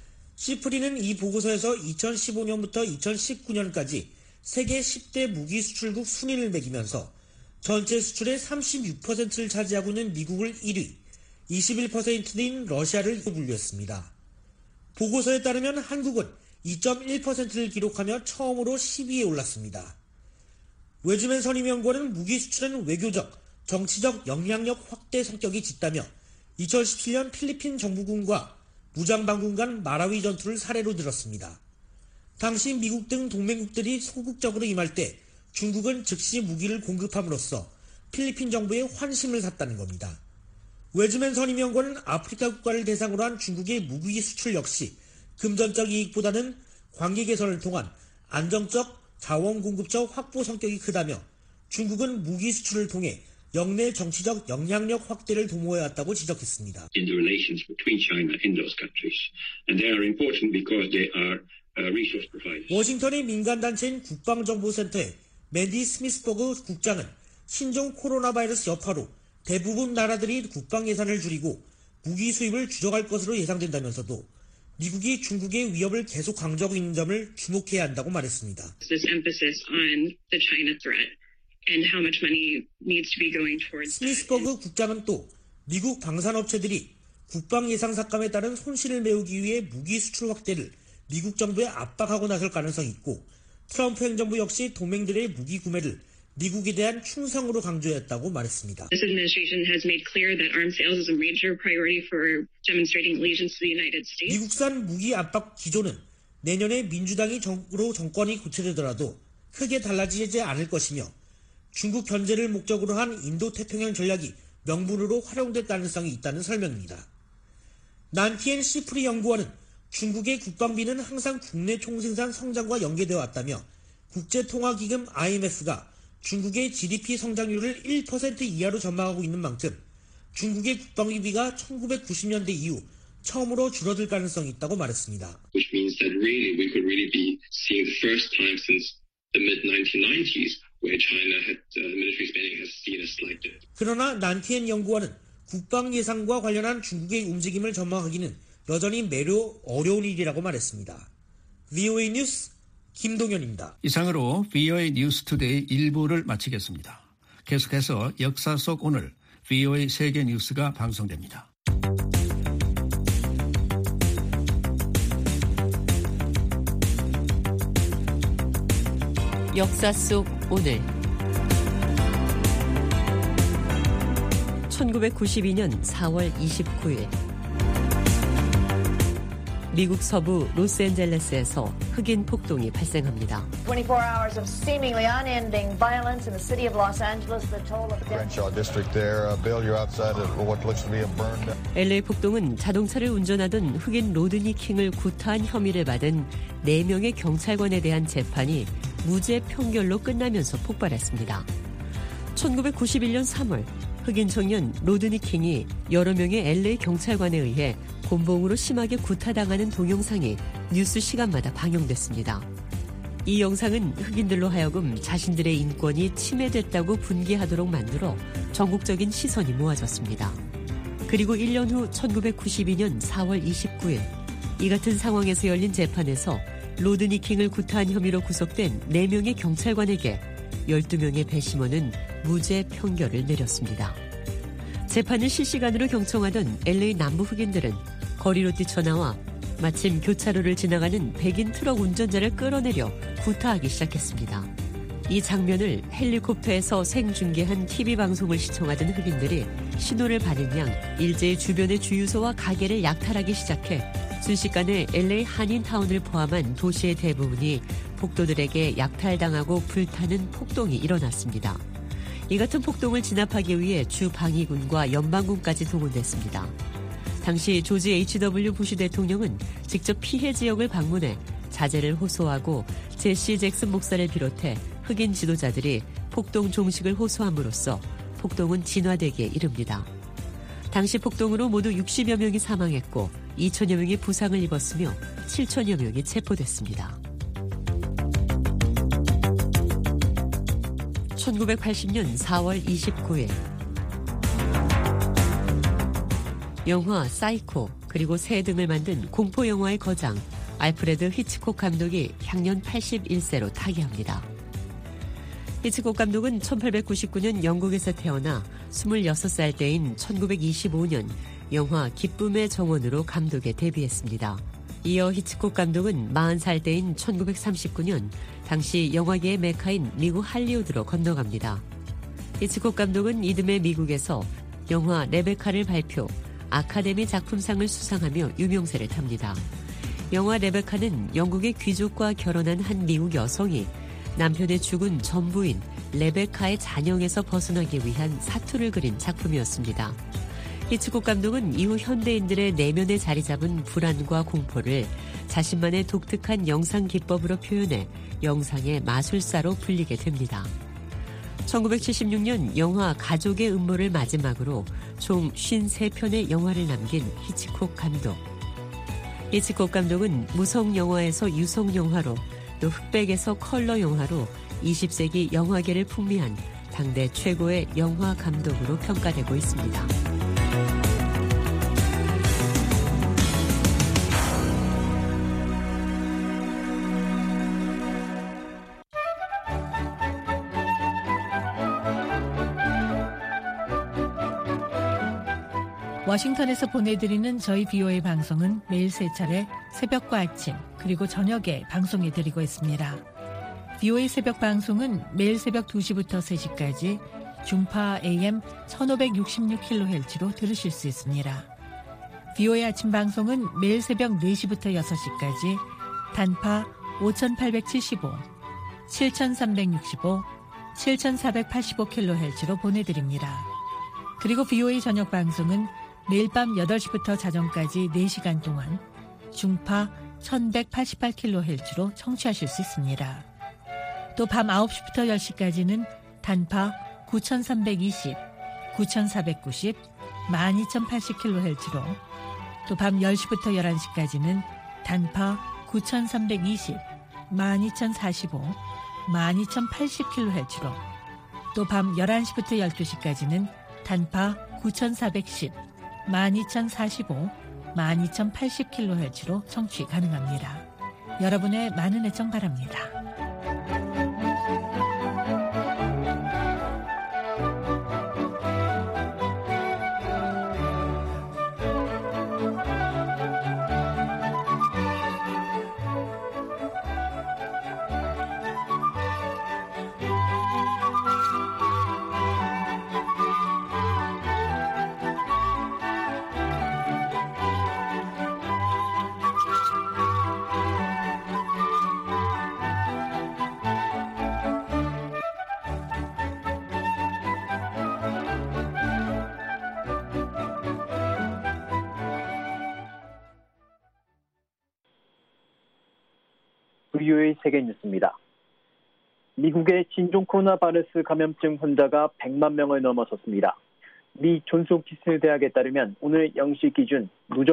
시프리는 이 보고서에서 이천십오 년부터 이천십구 년까지 세계 십 대 무기 수출국 순위를 매기면서 전체 수출의 삼십육 퍼센트를 차지하고 있는 미국을 일 위, 이십일 퍼센트인 러시아를 분류했습니다. 보고서에 따르면 한국은 이 점 일 퍼센트를 기록하며 처음으로 십 위에 올랐습니다. 웨즈맨 선임연구원은 무기 수출은 외교적, 정치적 영향력 확대 성격이 짙다며 이천십칠 년 필리핀 정부군과 무장반군 간 마라위 전투를 사례로 들었습니다. 당시 미국 등 동맹국들이 소극적으로 임할 때 중국은 즉시 무기를 공급함으로써 필리핀 정부의 환심을 샀다는 겁니다. 웨즈맨 선임연구원은 아프리카 국가를 대상으로 한 중국의 무기 수출 역시 금전적 이익보다는 관계 개선을 통한 안정적 자원 공급적 확보 성격이 크다며 중국은 무기 수출을 통해 영내 정치적 영향력 확대를 도모해왔다고 지적했습니다. In the relations between China and those countries, and they are important because they are resource providers. 워싱턴의 민간단체인 국방정보센터의 맨디 스미스버그 국장은 신종 코로나 바이러스 여파로 대부분 나라들이 국방 예산을 줄이고 무기 수입을 줄여갈 것으로 예상된다면서도 미국이 중국의 위협을 계속 강조하고 있는 점을 주목해야 한다고 말했습니다. This emphasis on the China threat and how much money needs to be going towards. 스미스버그 국장은 또 미국 방산업체들이 국방 예상 삭감에 따른 손실을 메우기 위해 무기 수출 확대를 미국 정부에 압박하고 나설 가능성이 있고 트럼프 행정부 역시 동맹들의 무기 구매를 미국에 대한 충성으로 강조했다고 말했습니다. This administration has made clear that arms sales is a major priority for demonstrating allegiance to the United States. 미국산 무기 압박 기조는 내년에 민주당이 정으로 정권이 교체되더라도 크게 달라지지 않을 것이며 중국 견제를 목적으로 한 인도태평양 전략이 명분으로 활용될 가능성이 있다는 설명입니다. 난티엔 시프리 연구원은 중국의 국방비는 항상 국내 총생산 성장과 연계되어 왔다며 국제통화기금 아이엠에프가 중국의 지디피 성장률을 일 퍼센트 이하로 전망하고 있는 만큼 중국의 국방비가 천구백구십 년대 이후 처음으로 줄어들 가능성이 있다고 말했습니다. Which means that really we could really be seeing the first time since the mid nineteen nineties where China had uh, military spending has seen a slight dip. 그러나 난티엔 연구원은 국방 예산과 관련한 중국의 움직임을 전망하기는 여전히 매우 어려운 일이라고 말했습니다. 브이오에이 뉴스 김동현입니다. 이상으로 브이오에이 뉴스 투데이 일 부를 마치겠습니다. 계속해서 역사 속 오늘 브이오에이 세계 뉴스가 방송됩니다. 역사 속 오늘 천구백구십이 년 사월 이십구일 미국 서부 로스앤젤레스에서 흑인 폭동이 발생합니다. twenty-four hours of seemingly unending violence in the city of Los Angeles. The toll of death. Crenshaw district there. Uh, Bill, you're outside of what looks to be a burned. 엘에이 폭동은 자동차를 운전하던 흑인 로드니 킹을 구타한 혐의를 받은 네 명의 경찰관에 대한 재판이 무죄 판결로 끝나면서 폭발했습니다. 천구백구십일 년 삼월 흑인 청년 로드니 킹이 여러 명의 엘에이 경찰관에 의해 곤봉으로 심하게 구타당하는 동영상이 뉴스 시간마다 방영됐습니다. 이 영상은 흑인들로 하여금 자신들의 인권이 침해됐다고 분개하도록 만들어 전국적인 시선이 모아졌습니다. 그리고 일 년 후 천구백구십이 년 사월 이십구일 이 같은 상황에서 열린 재판에서 로드니 킹을 구타한 혐의로 구속된 네 명의 경찰관에게 열두 명의 배심원은 무죄 판결을 내렸습니다. 재판을 실시간으로 경청하던 엘에이 남부 흑인들은 거리로 뛰쳐나와 마침 교차로를 지나가는 백인 트럭 운전자를 끌어내려 구타하기 시작했습니다. 이 장면을 헬리콥터에서 생중계한 티비 방송을 시청하던 흑인들이 신호를 받은 양 일제히 주변의 주유소와 가게를 약탈하기 시작해 순식간에 엘에이 한인타운을 포함한 도시의 대부분이 폭도들에게 약탈당하고 불타는 폭동이 일어났습니다. 이 같은 폭동을 진압하기 위해 주 방위군과 연방군까지 동원됐습니다. 당시 조지 에이치 더블유 부시 대통령은 직접 피해 지역을 방문해 자제를 호소하고 제시 잭슨 목사를 비롯해 흑인 지도자들이 폭동 종식을 호소함으로써 폭동은 진화되기에 이릅니다. 당시 폭동으로 모두 육십여 명이 사망했고 이천여 명이 부상을 입었으며 칠천여 명이 체포됐습니다. 천구백팔십 년 사월 이십구일 영화 사이코 그리고 새 등을 만든 공포영화의 거장 알프레드 히치콕 감독이 향년 팔십일 세로 타계합니다. 히치콕 감독은 천팔백구십구 년 영국에서 태어나 스물여섯 살 때인 천구백이십오 년 영화 기쁨의 정원으로 감독에 데뷔했습니다. 이어 히치콕 감독은 마흔 살 때인 천구백삼십구 년 당시 영화계의 메카인 미국 할리우드로 건너갑니다. 히치콕 감독은 이듬해 미국에서 영화 레베카를 발표, 아카데미 작품상을 수상하며 유명세를 탑니다. 영화 레베카는 영국의 귀족과 결혼한 한 미국 여성이 남편의 죽은 전부인 레베카의 잔영에서 벗어나기 위한 사투를 그린 작품이었습니다. 히치콕 감독은 이후 현대인들의 내면에 자리 잡은 불안과 공포를 자신만의 독특한 영상 기법으로 표현해 영상의 마술사로 불리게 됩니다. 천구백칠십육 년 영화 가족의 음모를 마지막으로 총 오십삼 편의 영화를 남긴 히치콕 감독. 히치콕 감독은 무성 영화에서 유성 영화로 또 흑백에서 컬러 영화로 이십 세기 영화계를 풍미한 당대 최고의 영화 감독으로 평가되고 있습니다. 워싱턴에서 보내드리는 저희 비오에이 방송은 매일 세 차례 새벽과 아침 그리고 저녁에 방송해드리고 있습니다. 비오에이 새벽 방송은 매일 새벽 두 시부터 세 시까지 중파 에이엠 천오백육십육 킬로헤르츠로 들으실 수 있습니다. 비오에이 아침 방송은 매일 새벽 네 시부터 여섯 시까지 단파 오천팔백칠십오, 칠천삼백육십오, 칠천사백팔십오 킬로헤르츠로 보내드립니다. 그리고 비오에이 저녁 방송은 매일 밤 여덟 시부터 자정까지 네 시간 동안 중파 천백팔십팔 킬로헤르츠로 청취하실 수 있습니다. 또 밤 아홉 시부터 열 시까지는 단파 구천삼백이십, 구천사백구십, 만 이천팔십 킬로헤르츠로 또 밤 열 시부터 열한 시까지는 단파 구천삼백이십, 만 이천사십오, 만 이천팔십 킬로헤르츠로 또 밤 열한 시부터 열두 시까지는 단파 구천사백십, 만 이천사십오, 만 이천팔십 킬로헤르츠로 청취 가능합니다. 여러분의 많은 애청 바랍니다. 브이오에이 세계뉴스입니다. 미국의 신종 코로나 바이러스 감염증 환자가 백만 명을 넘어섰습니다. 미 존스홉킨스 대학에 따르면 오늘 영 시 기준 누적